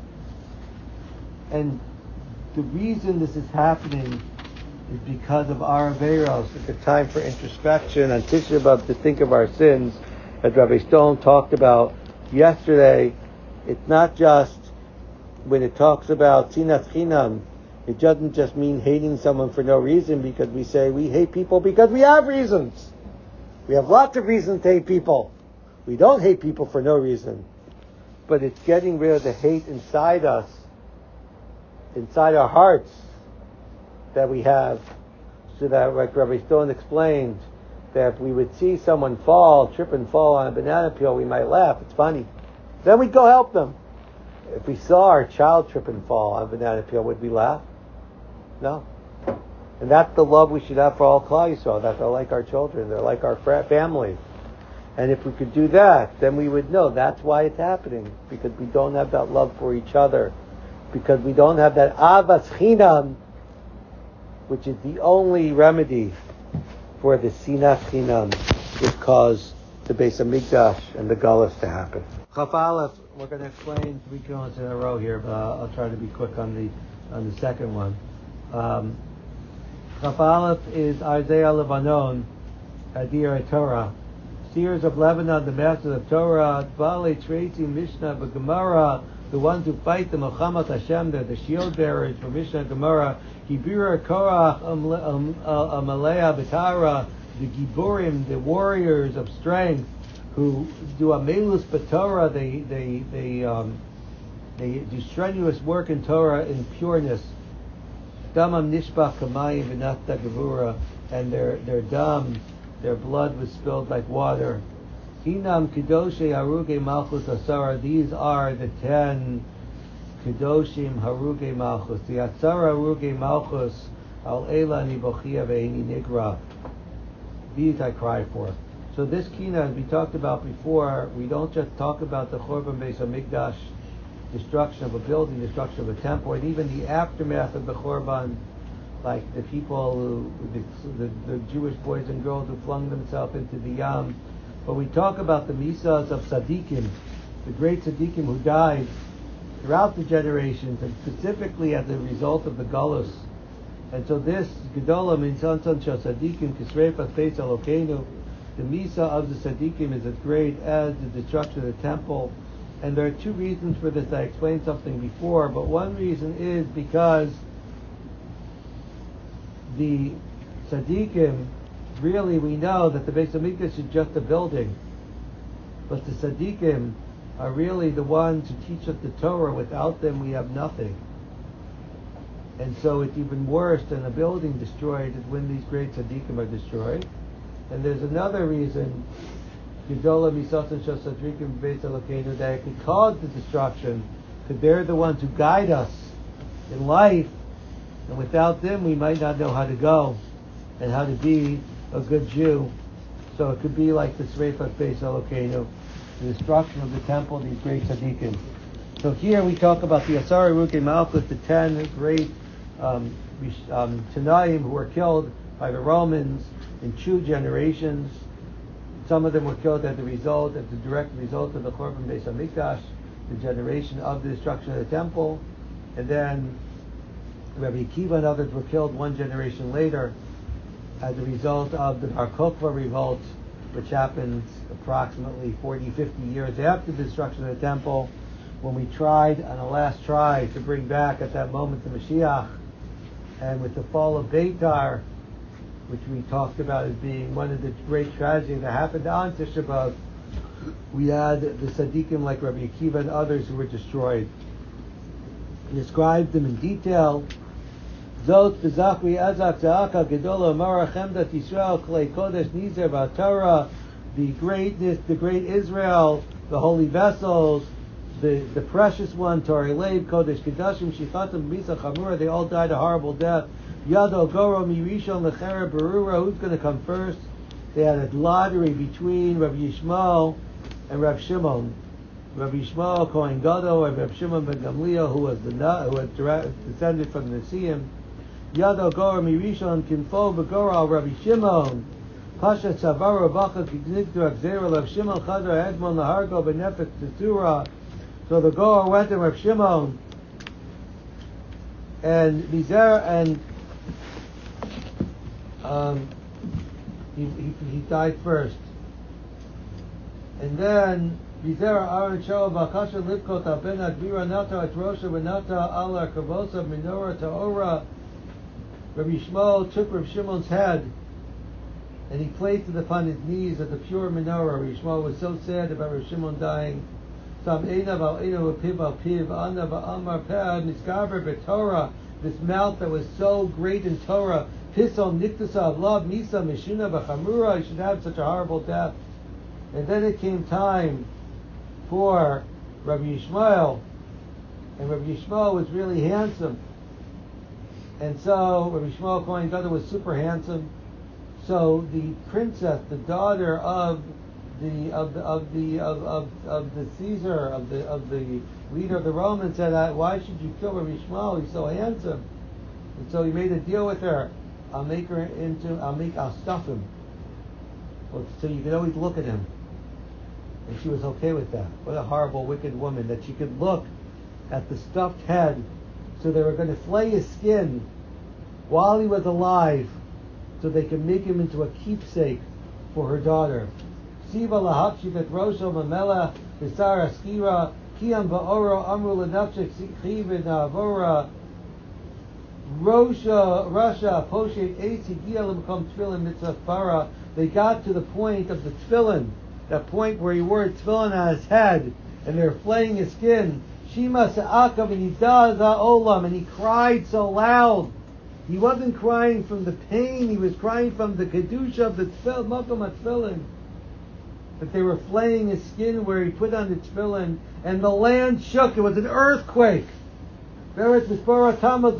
and the reason this is happening is because of our averos. It's a time for introspection on Tisha B'Av to think of our sins, as Rabbi Stone talked about yesterday. It's not just when it talks about sinas chinam, it doesn't just mean hating someone for no reason, because we say we hate people because we have reasons. We have lots of reasons to hate people. We don't hate people for no reason. But it's getting rid of the hate inside us, inside our hearts, that we have, so that, like Rabbi Stone explained, that if we would see someone trip and fall on a banana peel, we might laugh. It's funny. Then we'd go help them. If we saw our child trip and fall on a banana peel, would we laugh? No. And that's the love we should have for all Klal Yisrael, that they're like our children, they're like our family. And if we could do that, then we would know that's why it's happening, because we don't have that love for each other, because we don't have that avas chinam, which is the only remedy for the sinas chinam which caused the Beis Hamikdash and the Galus to happen. Chaf Aleph, we're going to explain 3 kilos in a row here, but I'll try to be quick on the second one. Chaf Aleph is Isaiah Lebanon, Adir Torah. Seers of Lebanon, the masters of Torah, Baalei Tracy, Mishnah, but Gemara, the ones who fight the Muhammad Hashem, they're the shield bearers for Mishnah and Gemara. Gibura Korach, Amalea B'Tara, the Giburim, the warriors of strength, who do Amelus B'Torah, they do strenuous work in Torah in pureness. Damam Nishbach Kamayim V'Nafta Gevura, and their dam, their blood was spilled like water. Hinam Kedoshei Haruge Malchus Asara. These are the 10 Kedoshim Haruge Malchus. The Asara Haruge Malchus Al Ela Nibochia Ve'eni Nigra. These I cry for. So this kina, as we talked about before, we don't just talk about the Chorban Beis Hamikdash, destruction of a building, destruction of a temple, and even the aftermath of the Chorban, like the people, the Jewish boys and girls who flung themselves into the Yam. But we talk about the Misas of Tzaddikim, the great Tzaddikim who died throughout the generations, and specifically as a result of the Galus. And so this Gedolah min Tzantzan Shel Tzaddikim Kisreifas Beis Elokeinu, the Misa of the Tzaddikim is as great as the destruction of the temple. And there are 2 reasons for this. I explained something before, but one reason is because the Tzaddikim, really we know that the Beis Hamikdash is just a building, but the Tzaddikim are really the ones who teach us the Torah. Without them we have nothing. And so it's even worse than a building destroyed is when these great Tzaddikim are destroyed. And there's another reason, Gedolah Misasan Shel Tzaddikim Beis Elokeinu, that it could cause the destruction, because they're the ones who guide us in life, and without them we might not know how to go and how to be a good Jew. So it could be like the Sreifas Beis Elokeinu, the destruction of the temple, these great tzaddikim. So here we talk about the Asar Haruge Malchus, the 10 great Tanaim who were killed by the Romans in 2 generations. Some of them were killed as a direct result of the Chorban Beis Hamikdash, the generation of the destruction of the temple. And then Rabbi Akiva and others were killed 1 generation later as a result of the Bar Kokhba revolt, which happened approximately 40, 50 years after the destruction of the temple, when we tried, on a last try, to bring back at that moment the Mashiach. And with the fall of Beitar, which we talked about as being one of the great tragedies that happened on Tisha B'Av, we had the Tzaddikim like Rabbi Akiva and others who were destroyed. He described them in detail. Zot b'zachri azak za'aka gedola marachemdat Yisrael klei kodesh nizer b'atara, the great Israel, the holy vessels, the precious one, Torah Leib, Kodesh Kedashim, Shichatim, Misa Chamura, they all died a horrible death. Yado Goro, Mirishon, Lechera, Berura, who's going to come first? They had a lottery between Rabbi Yishmael and Rabbi Shimon. Rabbi Yishmael, Kohen Gadol, and Rabbi Shimon ben Gamliel, who had descended from the Nesiim. Yado Goro, Mirishon, Kinfo, Begoro, Rabbi Shimon. Pasha Tzavara, Bacha, Kigniktu, Akzera, Rabbi Shimon, Chadra, Edmon, Lahargo, Benefet, Tetura. So the Goa went to Rav Shimon, and Bizera, and he died first. And then Bizera Aaron Shal Bakasha Lipkot Ben Advira Nata Atrosha Benata Ala Kavosa Minora Taora. Rabbi Yishmael took Rav Shimon's head and he placed it upon his knees at the pure menorah. Rabbi Yishmael was so sad about Rav Shimon dying. This mouth that was so great in Torah, Pisol Niktasa of love, Misa Mishuna B'Chamura, he should have such a horrible death. And then it came time for Rabbi Yishmael, and Rabbi Yishmael was really handsome. And so Rabbi Yishmael Kohen Gadol was super handsome. So the princess, the daughter of the Caesar, of the leader of the Romans, said, "Why should you kill Rabbi Yishmael? He's so handsome." And so he made a deal with her. I'll stuff him. So you could always look at him. And she was okay with that. What a horrible, wicked woman, that she could look at the stuffed head. So they were going to flay his skin while he was alive, so they could make him into a keepsake for her daughter. Siva lahakshibet rosho mamela bisara skira kiam ba'oro amru lenafshek chiv na'avora Rasha poshet esi gialim kom tefillin mitzvah para. They got to the point of the tefillin, that point where he wore a tefillin on his head, and they're flaying his skin. Shima sa'akav v'nidaz ha'olam, and he cried so loud. He wasn't crying from the pain, he was crying from the kedusha of the tefillin, makom tefillin. That they were flaying his skin where he put on the tefillin, and the land shook. It was an earthquake. This cliff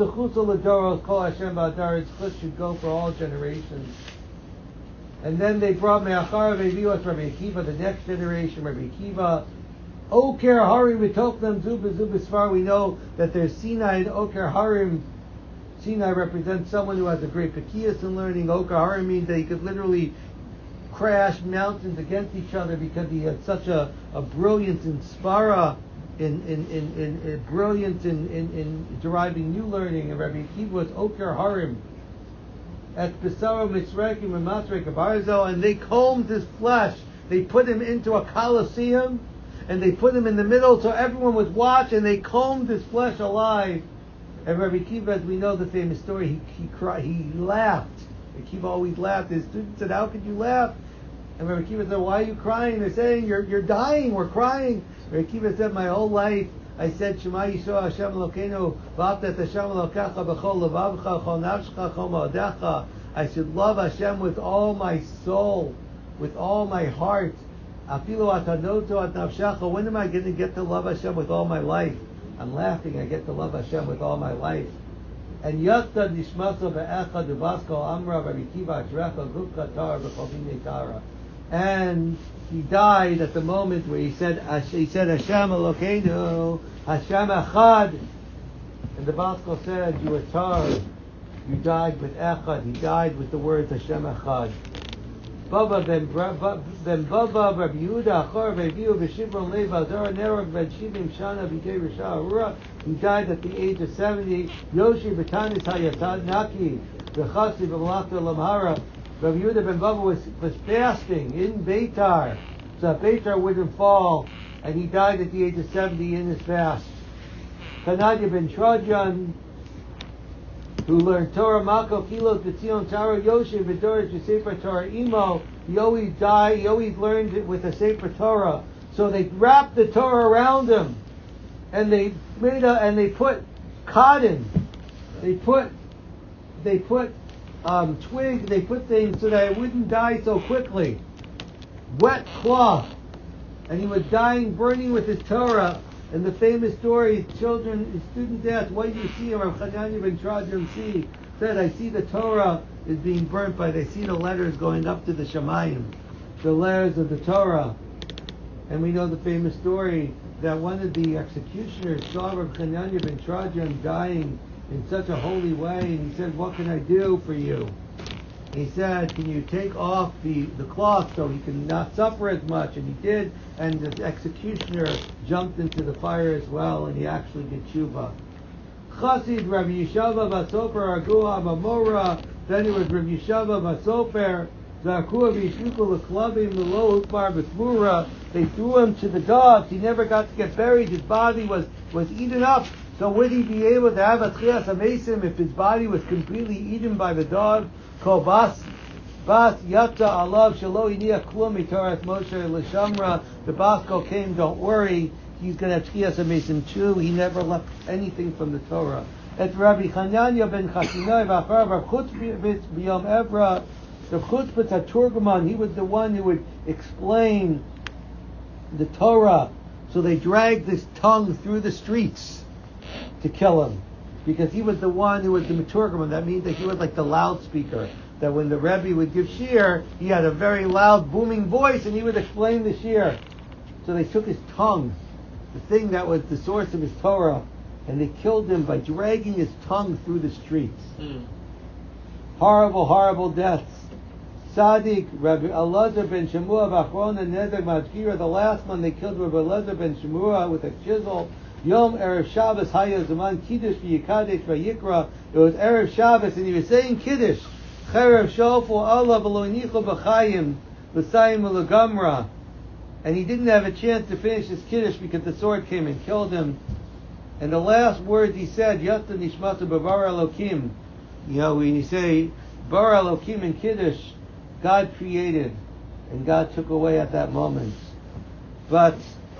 should go for all generations. And then they brought Me'achar Ve'vios Rabbi Akiva, the next generation, Rabbi Akiva. Oker Harim V'toknem Zubisfar. We know that there's Sinai and Oker Harim. Sinai represents someone who has a great pekias in learning. Oker Harim means that he could literally crash mountains against each other because he had such a brilliance in Svara, in brilliance in deriving new learning. And Rabbi Akiva was Oker Harim. At Pesaro Mitzrekim and Masrek of Arzo, and they combed his flesh. They put him into a coliseum, and they put him in the middle so everyone would watch, and they combed his flesh alive. And Rabbi Akiva, as we know the famous story, he cried, he laughed. Rabbi Akiva always laughed. His students said, "How could you laugh?" And Rabbi Akiva said, "Why are you crying?" They're saying, "You're dying. We're crying." Rabbi Akiva said, "My whole life I said, Shema Yisrael Hashem Elokeinu, V'atat Hashem Elokecha b'chol levavcha, chol nafshecha, chol ma'odecha." I should love Hashem with all my soul, with all my heart. Afilu atanoto at nafshecha. When am I going to get to love Hashem with all my life? I'm laughing. I get to love Hashem with all my life. And Yatta Nishmaso Be'echa Duvasko Amra Rabbi Akiva Ashrecha Gufka Tar B'chovine Tara. And he died at the moment where he said Hashem Elokeinu, Hashem Echad. And the Baskal said, "You were tar. You died with Echad." He died with the words Hashem Echad. Baba ben Baba Rabbi Yehuda Achor Ve'viu V'Shivron Lev Azar Nerog Ben Shivim Shana B'Gei Risha Arura. He died at the age of 70. Yoshi B'Tanis Hayatad Naki V'Chasi B'Malachta Lamhara. Rabbi Yehuda ben Baba was fasting in Beitar, so that Beitar wouldn't fall, and he died at the age of 70 in his fast. Kanadia ben Shradjan, who learned Torah Mako Kilo Tzion Tara Yoshi V'Dorish Sefer Torah Imo. He always learned it with a Sefer Torah. So they wrapped the Torah around him, and they put cotton. They put twigs. They put things so that it wouldn't die so quickly. Wet cloth, and he was dying, burning with his Torah. And the famous story, students asked, what do you see? Rav Chananya ben Tradjim said, I see the Torah is being burnt, but I see the letters going up to the Shamayim, the letters of the Torah. And we know the famous story that one of the executioners saw Rav Chananya ben Tradjim dying in such a holy way, and he said, what can I do for you? He said, can you take off the cloth so he can not suffer as much? And he did, and the executioner jumped into the fire as well, and he actually did tshuva. Chassid Rabbi Yeshua Vasoper Agua Mamora, then it was Rabbi Yeshua Vasoper, Zakua Vishukul Klabim Lo Utmar B'Tmura. They threw him to the dogs. He never got to get buried. His body was eaten up. So would he be able to have a Tchias HaMesim if his body was completely eaten by the dog? Bas Yatza Alav Shalo Inia Klum Mitaras Moshe L'Shamra. The Basko came, don't worry, he's going to have Tchias HaMesim too. He never left anything from the Torah. At Rabbi Chananya ben Chasinai V'achar Rav Chutzpitz B'Yom Evra, the Chutzpitz HaTurgaman, he was the one who would explain the Torah. So they dragged his tongue through the streets to kill him, because he was the one who was the Maturgaman. That means that he was like the loudspeaker, that when the Rebbe would give shir, he had a very loud booming voice and he would explain the shir. So they took his tongue, the thing that was the source of his Torah, and they killed him by dragging his tongue through the streets. Horrible, horrible deaths. Sadiq, Rabbi Elazar ben Shemua V'Achrona Nezek Majgira, the last one they killed Rabbi Elazar ben Shemua with a chisel. Yom Erev Shabbos Haya Zaman Kiddush V'Yikadesh V'Yikra. It was Erev Shabbos and he was saying Kiddush. Cherev Shofu Allah V'Lo Nichu B'Chayim L'Sayim L'Gamra. And he didn't have a chance to finish his Kiddush because the sword came and killed him. And the last words he said, Yata Nishmata B'Bar Elokim. You know, when you say Bar Elokim in Kiddush, God created and God took away at that moment. But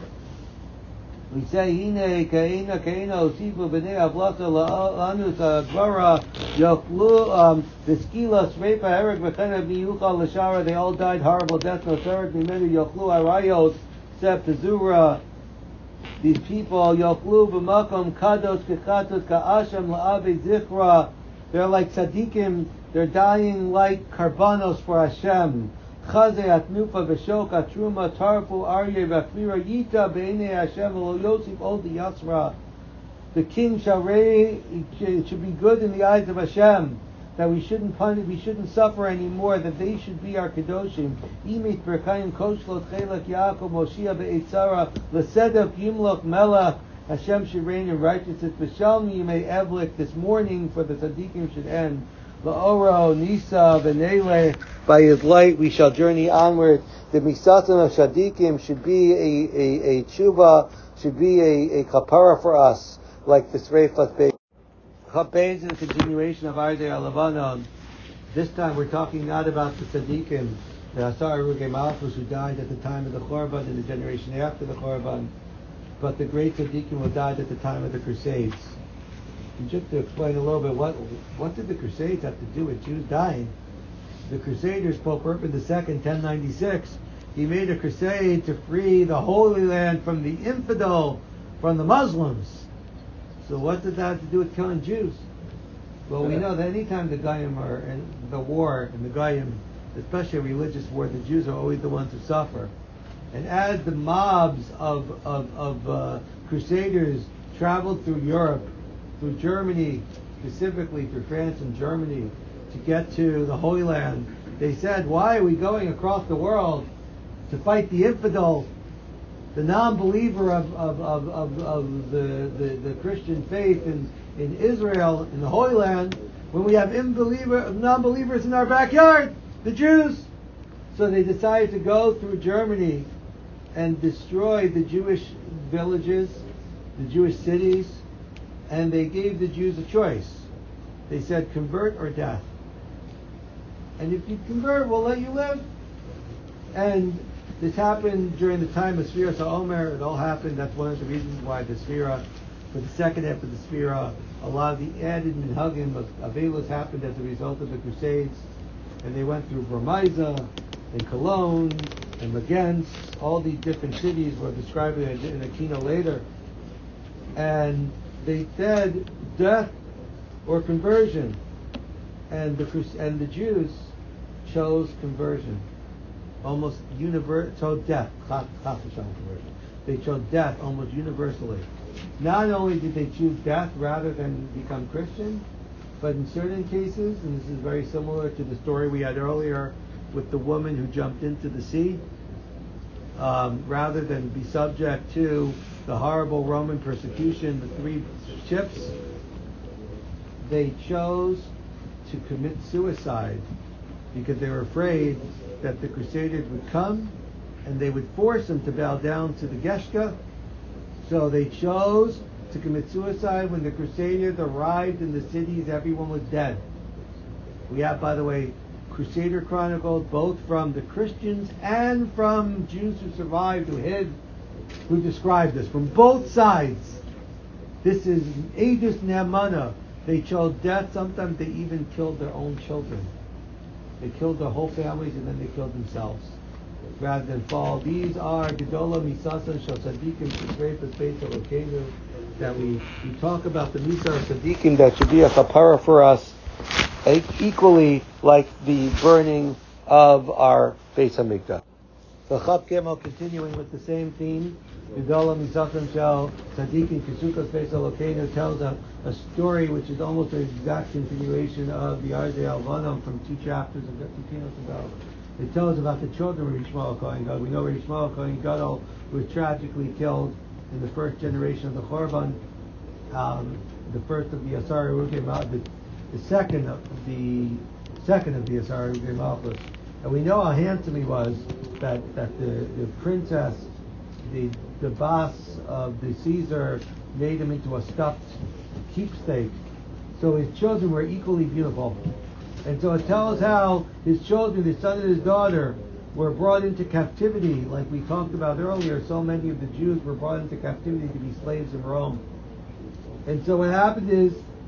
we say, Hine Kaina Osifu B'nei Avlasa La'anus Agvara Yoklu V'Skila Sreifa Erik V'Chena B'Yuchal L'Shara. They all died horrible deaths. No Serik Mimenu Yoklu Arayos Sep Tezura. These people Yoklu B'Makom Kados Kechatos Ka'ashem La'ave Zichra. They're like tzaddikim. They're dying like karbanos for Hashem. Chaze atnufa v'shok atruma tarfu arye v'akvira yita b'einei Hashem v'lo yosif ol yasra. The king shall reign. It should be good in the eyes of Hashem that we shouldn't punish, we shouldn't suffer anymore. That they should be our kedoshim. Imit berkayim koshlot chelak Yaakov Moshiach be'etzara l'sedek yimloch melech. Hashem should reign in righteousness. B'shalmi yimei evlik. This morning for the tzaddikim should end. La'oro nisa v'neileh. By his light we shall journey onward. The misatim of shadikim should be a tshuva, should be a kapara for us, like the Sreifat Beis. Beis is a continuation of Ardei Alavanon. This time we're talking not about the tzaddikim, the Asar Ruge Malchus who died at the time of the Chorban and the generation after the Chorban, but the great tzaddikim who died at the time of the Crusades. And just to explain a little bit, what did the Crusades have to do with Jews dying? The Crusaders, Pope Urban II, 1096, he made a crusade to free the Holy Land from the infidel, from the Muslims. So what did that have to do with killing Jews? Well, we know that anytime the Goyim are in the war, and the Goyim, especially a religious war, the Jews are always the ones who suffer. And as the mobs of Crusaders traveled through Europe, through Germany, specifically through France and Germany, to get to the Holy Land, they said, why are we going across the world to fight the infidel, the non-believer of the Christian faith in Israel, in the Holy Land, when we have non-believers in our backyard, the Jews? So they decided to go through Germany and destroy the Jewish villages, the Jewish cities, and they gave the Jews a choice. They said, convert or death. And if you convert, we'll let you live. And this happened during the time of Sfiras HaOmer. It all happened. That's one of the reasons why the Sfira, for the second half of the Sfira, a lot of the added minhagim of Avelos happened as a result of the Crusades. And they went through Bromaiza and Cologne and Magenz. All these different cities were described in a keynote later. and they said death or conversion, and the Jews chose conversion, almost chose death. Conversion. They chose death almost universally. Not only did they choose death rather than become Christian, but in certain cases, and this is very similar to the story we had earlier with the woman who jumped into the sea, rather than be subject to the horrible Roman persecution, the 3 ships, they chose to commit suicide because they were afraid that the Crusaders would come and they would force them to bow down to the Geshka. So they chose to commit suicide. When the Crusaders arrived in the cities, everyone was dead. We have, by the way, Crusader Chronicles, both from the Christians and from Jews who survived, who described this, from both sides. This is Aegis Ne'amana. They chose death. Sometimes they even killed their own children. They killed their whole families and then they killed themselves rather than fall. These are Gedola Misasan Shal Tzadikim Shesreifas Beis Elokeinu, that we talk about the Misar Tzadikim that should be a kapara for us, equally like the burning of our Beis Hamikdash. So Chab Gimel, continuing with the same theme, Gedola Misasan Shal Tzadikim Shesreifas Beis Elokeinu, tells a story which is almost an exact continuation of the Arzei Alvanam from 2 chapters ago, 2 keynotes ago. It tells about the children of Yishmael Kohen Gadol. We know Yishmael Kohen Gadol was tragically killed in the first generation of the Chorban, the first of the Asar Urugei, the second of the Asar Urugei Malchus. And we know how handsome he was. That the princess, the boss of the Caesar, made him into a stuffed keepsake. So his children were equally beautiful. And so it tells how his children, his son and his daughter, were brought into captivity. Like we talked about earlier, so many of the Jews were brought into captivity to be slaves in Rome. And so what happened is,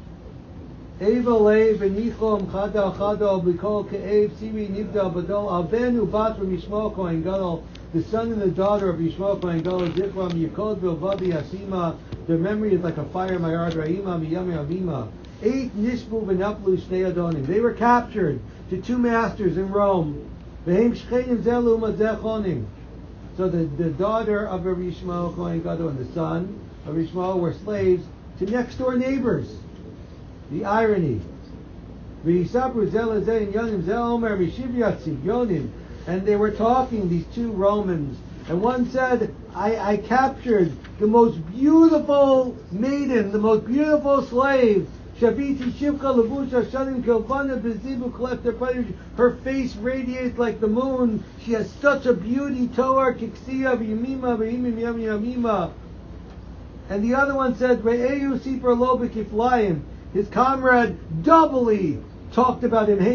Eva Lev and Nichom Chadal Chadal B'Kol Ke'ev Siri Nivdal Badol Avenu Bat from Yishmael Kohen Gadol, the son and the daughter of Yishmael Kohen Gadol, Zichram Yekod Vilvadi Hasima. Their memory is like a fire in my heart. Ra'ima Miyami Avima. 8 Nishbu V'Naplu Shnei Adonim. They were captured to 2 masters in Rome. V'Hem Shchenim Zelu Mazechonim. So the daughter of Rabbi Yishmael Kohen Gadol and the son of Yishmael were slaves to next door neighbors. The irony. V'Yisapru Zel Zeh Yonim Zel Omer V'Shivyatzi Yonim. And they were talking, these 2 Romans, and one said, I captured the most beautiful maiden, the most beautiful slave. Shaviti Shivcha Levusha Shanim Kilvana Bezibu Kolefter. Her face radiates like the moon. She has such a beauty. Toar Kiksiya V'Yimima V'Yimim Yami Yamima. And the other one said, Re'eyu Sipar Lo B'Kiflayim. His comrade doubly talked about him.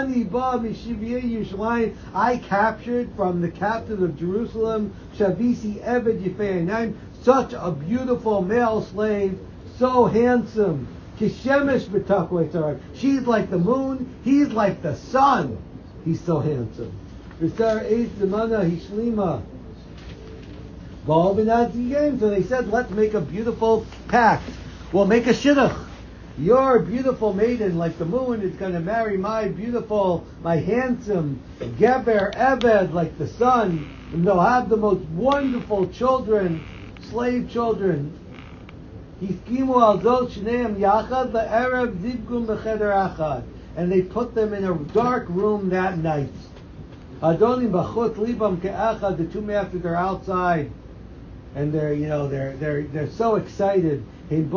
I captured from the captain of Jerusalem, Shavisi Eved Yifei. Such a beautiful male slave, so handsome. Kishemesh b'takwei. She's like the moon, he's like the sun. He's so handsome. V'sar eis demana hishlima. So they said, let's make a beautiful pact. We'll make a shidduch. Your beautiful maiden, like the moon, is going to marry my handsome Geber Eved, like the sun, and they'll have the most wonderful children, slave children. And they put them in a dark room that night. The 2 masters are outside, and they're so excited. And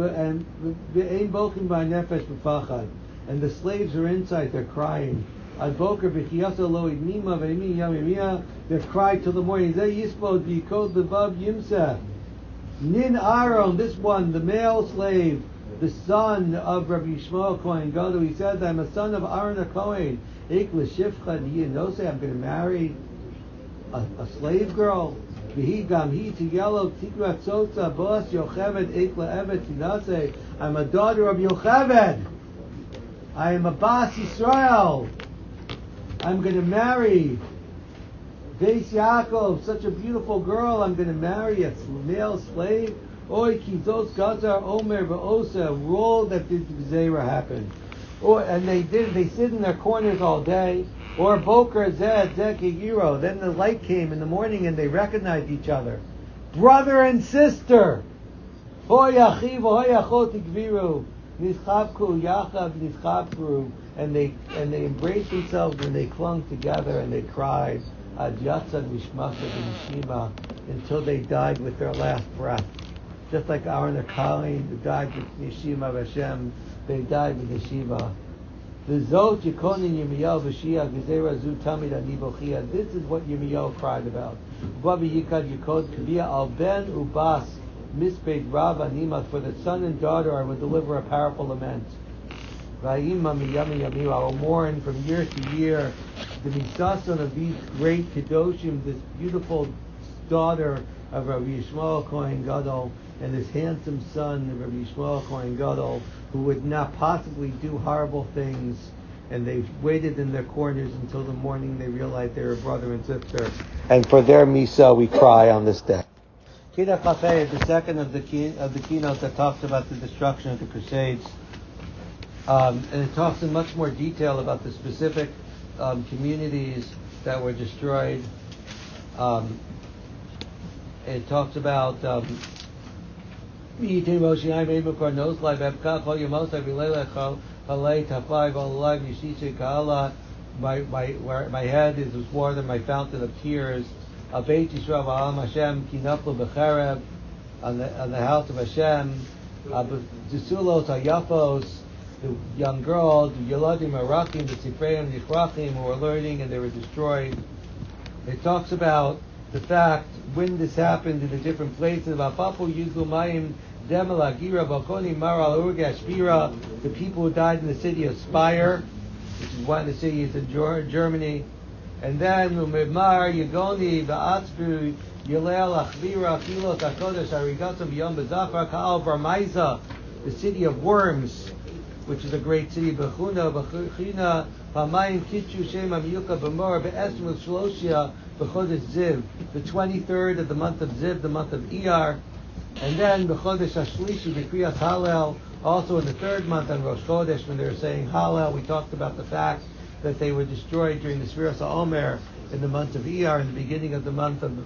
the slaves are inside, they're crying. They're crying till the morning. Nin Aaron, this one, the male slave, the son of Rabbi Yishmael Kohen Gadol, he said, I'm a son of Aaron HaKohen. I'm going to marry a slave girl. I'm a daughter of Yocheved. I am a Bas Yisrael. I'm going to marry Beis Yaakov, such a beautiful girl. I'm going to marry a male slave. Oy kizos gazar omer v'osa, all that did Zera happen. And they sit in their corners all day. Or boker zed zekigiro. Then the light came in the morning and they recognized each other. Brother and sister. Hoy achiv, hoy achot igviru. Nischabku yachav nischabku. And they embraced themselves and they clung together and they cried. Ad yatzad mishmasa v'nishima, until they died with their last breath. Just like Aaron Akalim died with Nishima Hashem, they died with Nishima. This is what Yirmiyahu cried about. For the son and daughter I will deliver a powerful lament. I will mourn from year to year the misason of these great Kedoshim, this beautiful daughter of Rabbi Yishmael Kohen Gadol, and this handsome son of Rabbi Yishmael Kohen Gadol, who would not possibly do horrible things, and they waited in their corners until the morning they realized they were brother and sister. And for their Misa we cry on this day. Kiddush Chafei is the second of the keynotes that talks about the destruction of the Crusades. And it talks in much more detail about the specific communities that were destroyed. It talks about my head was more than my fountain of tears. On the house of Hashem, the young girls, the Yeladim Arakim, the Sifreim, the Nichrachim, who were learning and they were destroyed. It talks about the fact when this happened in the different places. The people who died in the city of Speyer, which is one of the cities in Germany. And then Umimar Yagoni Va'atzbu Yilel Achvira Kilos HaKodesh Arigatam Yom Bezafar Ka'al Barmaiza, the city of worms, which is a great city. Bechuna Bechina Pamayim Kitchu Shem Amiyuka B'mor Be'esmu Shloshia B'chodesh Ziv, the 23rd of the month of Ziv, the month of Iyar. And then B'chodesh Hashlishi B'kriyas Hallel, also in the third month on Rosh Chodesh, when they were saying Hallel, we talked about the fact that they were destroyed during the Sfiras HaOmer in the month of Iyar, in the beginning of the month of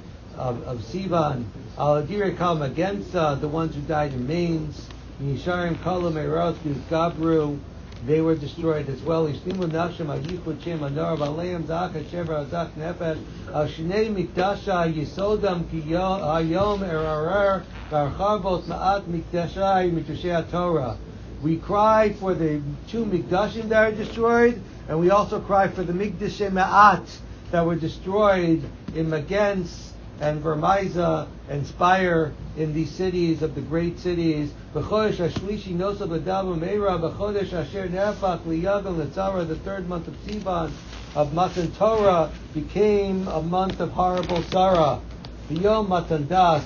Sivan. Al-Adir Kal Magensa, the ones who died in Mainz. Yisharim Kalam Eros Gabru, they were destroyed as well. Ishtimu Nashim Ayichud Shem Anar Baleim Zaka Shever Azak Nefesh Al Shnei Mikdasha Yisodam Ki Hayom Erarer Varchavot Ma'at Mikdasha Mitushei Torah. We cry for the two Mikdashim that are destroyed, and we also cry for the Mikdashei Ma'at that were destroyed in Magenz and Vermaiza and Speyer, in these cities of the great cities. B'chodesh Hashlishi Nosa B'Dava Meira B'chodesh Asher Nefach Liyavel Netzara, the third month of Sivan of Matan Torah became a month of horrible sorrow. B'yom Matan Das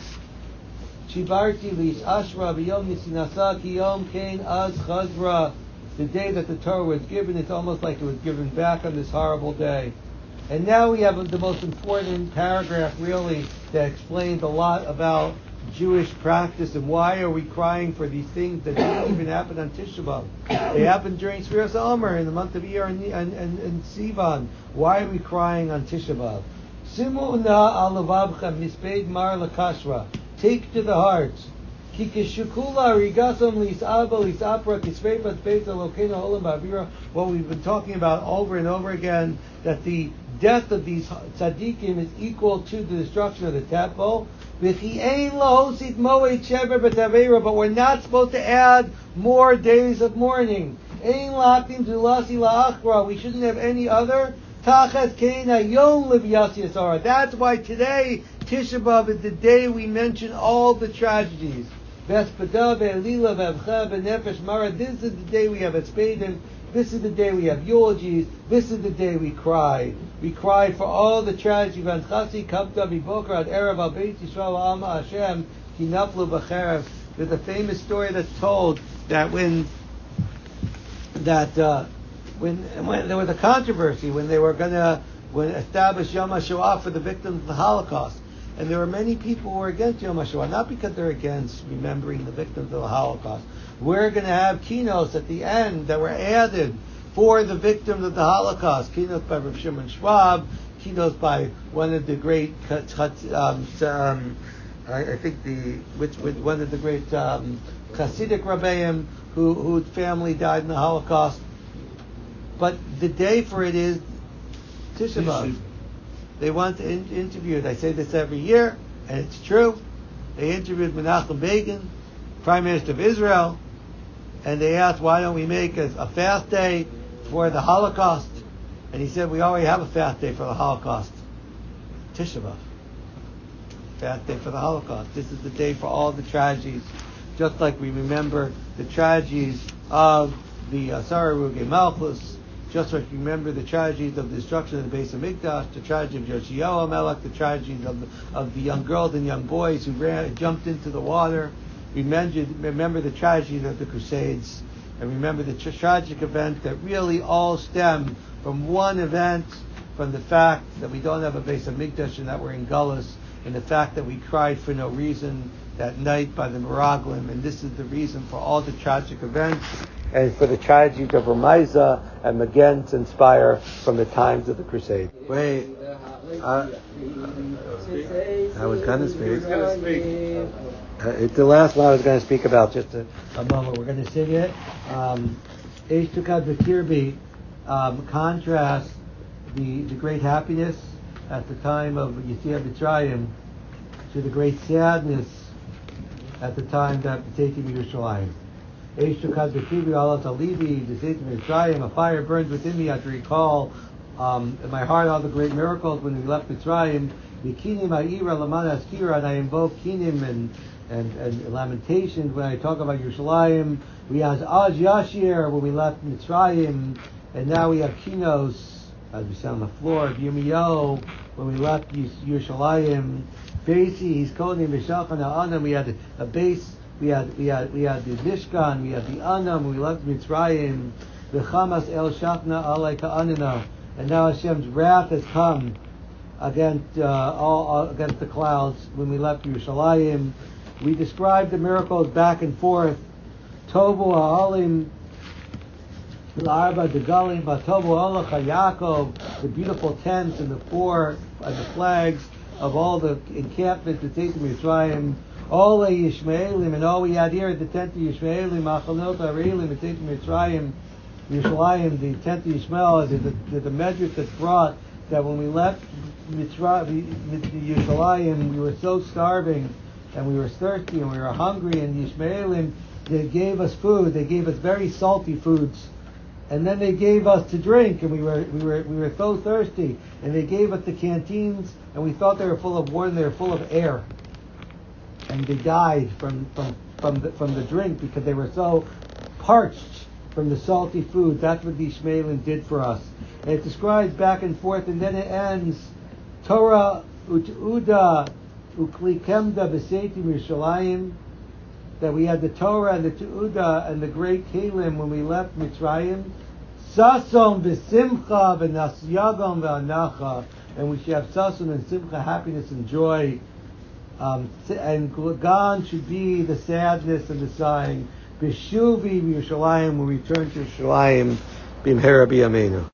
Shibarti Lish Ashra B'yom Nisinasa Ki Yom Kain Az Chazra. The day that the Torah was given, it's almost like it was given back on this horrible day. And now we have the most important paragraph, really, that explains a lot about Jewish practice and why are we crying for these things that didn't even happen on Tisha B'Av. They happened during Sfiras HaOmer in the month of Iyar and Sivan. Why are we crying on Tisha B'Av? Simu na alavavchem mispeid mar lakashra. Take to the heart. Ki kishukula rigasam lis'aba lis'apra kisveipat beita lokena olam ba'avira. What we've been talking about over and over again, that the death of these tzaddikim is equal to the destruction of the temple. But we're not supposed to add more days of mourning. We shouldn't have any other. That's why today, Tisha B'Av, is the day we mention all the tragedies. This is the day we have Espedim. This is the day we have eulogies. This is the day we cry. We cry for all the tragedy. There's a famous story that's told that when there was a controversy when they were going to establish Yom HaShoah for the victims of the Holocaust, And there are many people who are against Yom HaShoah, not because they're against remembering the victims of the Holocaust. We're going to have keynotes at the end that were added for the victims of the Holocaust. Keynotes by Rav Shimon Schwab, keynotes by one of the great, I think one of the great Hasidic Rabbeim whose family died in the Holocaust. But the day for it is Tisha B'Av. They want to interview it. I say this every year, and it's true. They interviewed Menachem Begin, Prime Minister of Israel, and they asked, why don't we make a fast day for the Holocaust? And he said, we already have a fast day for the Holocaust. Tisha B'Av. Fast day for the Holocaust. This is the day for all the tragedies, just like we remember the tragedies of the Asar Harugei Malchus, just like you remember the tragedies of the destruction of the Beis Hamikdash, the tragedy of Yoshiyahu HaMelech, the tragedies of the young girls and young boys who jumped into the water. Remember the tragedy of the Crusades, and remember the tragic event that really all stem from one event, from the fact that we don't have a Beis Hamikdash and that we're in Gullus, and the fact that we cried for no reason that night by the Meraglim, and this is the reason for all the tragic events and for the tragedies of Ramaiza and Magen to inspire from the times of the Crusade. Wait, I was going to speak. It's the last one I was going to speak about, just a moment. We're going to sing it. Eish Tukad V'Kirbi contrasts the great happiness at the time of Yetziat Mitzrayim to the great sadness at the time that taking Yerushalayim. Eish Tukad V'Kirbi Alat Alibi Yetziat Mitzrayim. A fire burns within me. I have to recall in my heart all the great miracles when we left Mitzrayim. Vikinim Ha'ira Lamana Askira, and I invoke Kinim and Lamentations when I talk about Yerushalayim. We have Az Yashir when we left Mitzrayim, and now we have Kinos, as we said on the floor, of Yirmiyahu when we left Yerushalayim. Bases, Kodim, V'Shachan Ha'anam. We had a base. We had the Mishkan. We had the Anam. When we left Mitzrayim. V'Chamas El Shachna Alei Ka'anina. And now Hashem's wrath has come against against the clouds when we left Yerushalayim. We described the miracles back and forth. Tovu ha'alim l'arba degalim b'tovu olach ha'Yakov, the beautiful tents and the flags of all the encampments that take to Mitzrayim. All the Yishmaelim, and all we had here at the tent of Yishmaelim, Machalot Arelim, and take to Mitzrayim, Yerushalayim, the tent of Yishmael, the medrash that's brought that when we left Yerushalayim, we were so starving, and we were thirsty, and we were hungry, and Yishmaelim, they gave us food. They gave us very salty foods, and then they gave us to drink, and we were so thirsty, and they gave us the canteens, and we thought they were full of water, and they were full of air, and they died from the drink because they were so parched from the salty food. That's what the Yishmaelim did for us. And it describes back and forth, and then it ends, Torah ut'uda ukli kemda b'seitim Yerushalayim, that we had the Torah and the Tu'uda and the great Kalim when we left Mitzrayim. Sason b'simcha v'nasyagam v'anacha, and we should have sason and simcha, happiness and joy. And Gan should be the sadness and the sighing. B'shuvi Yerushalayim, when we return to Yerushalayim, b'mhera b'yameinu.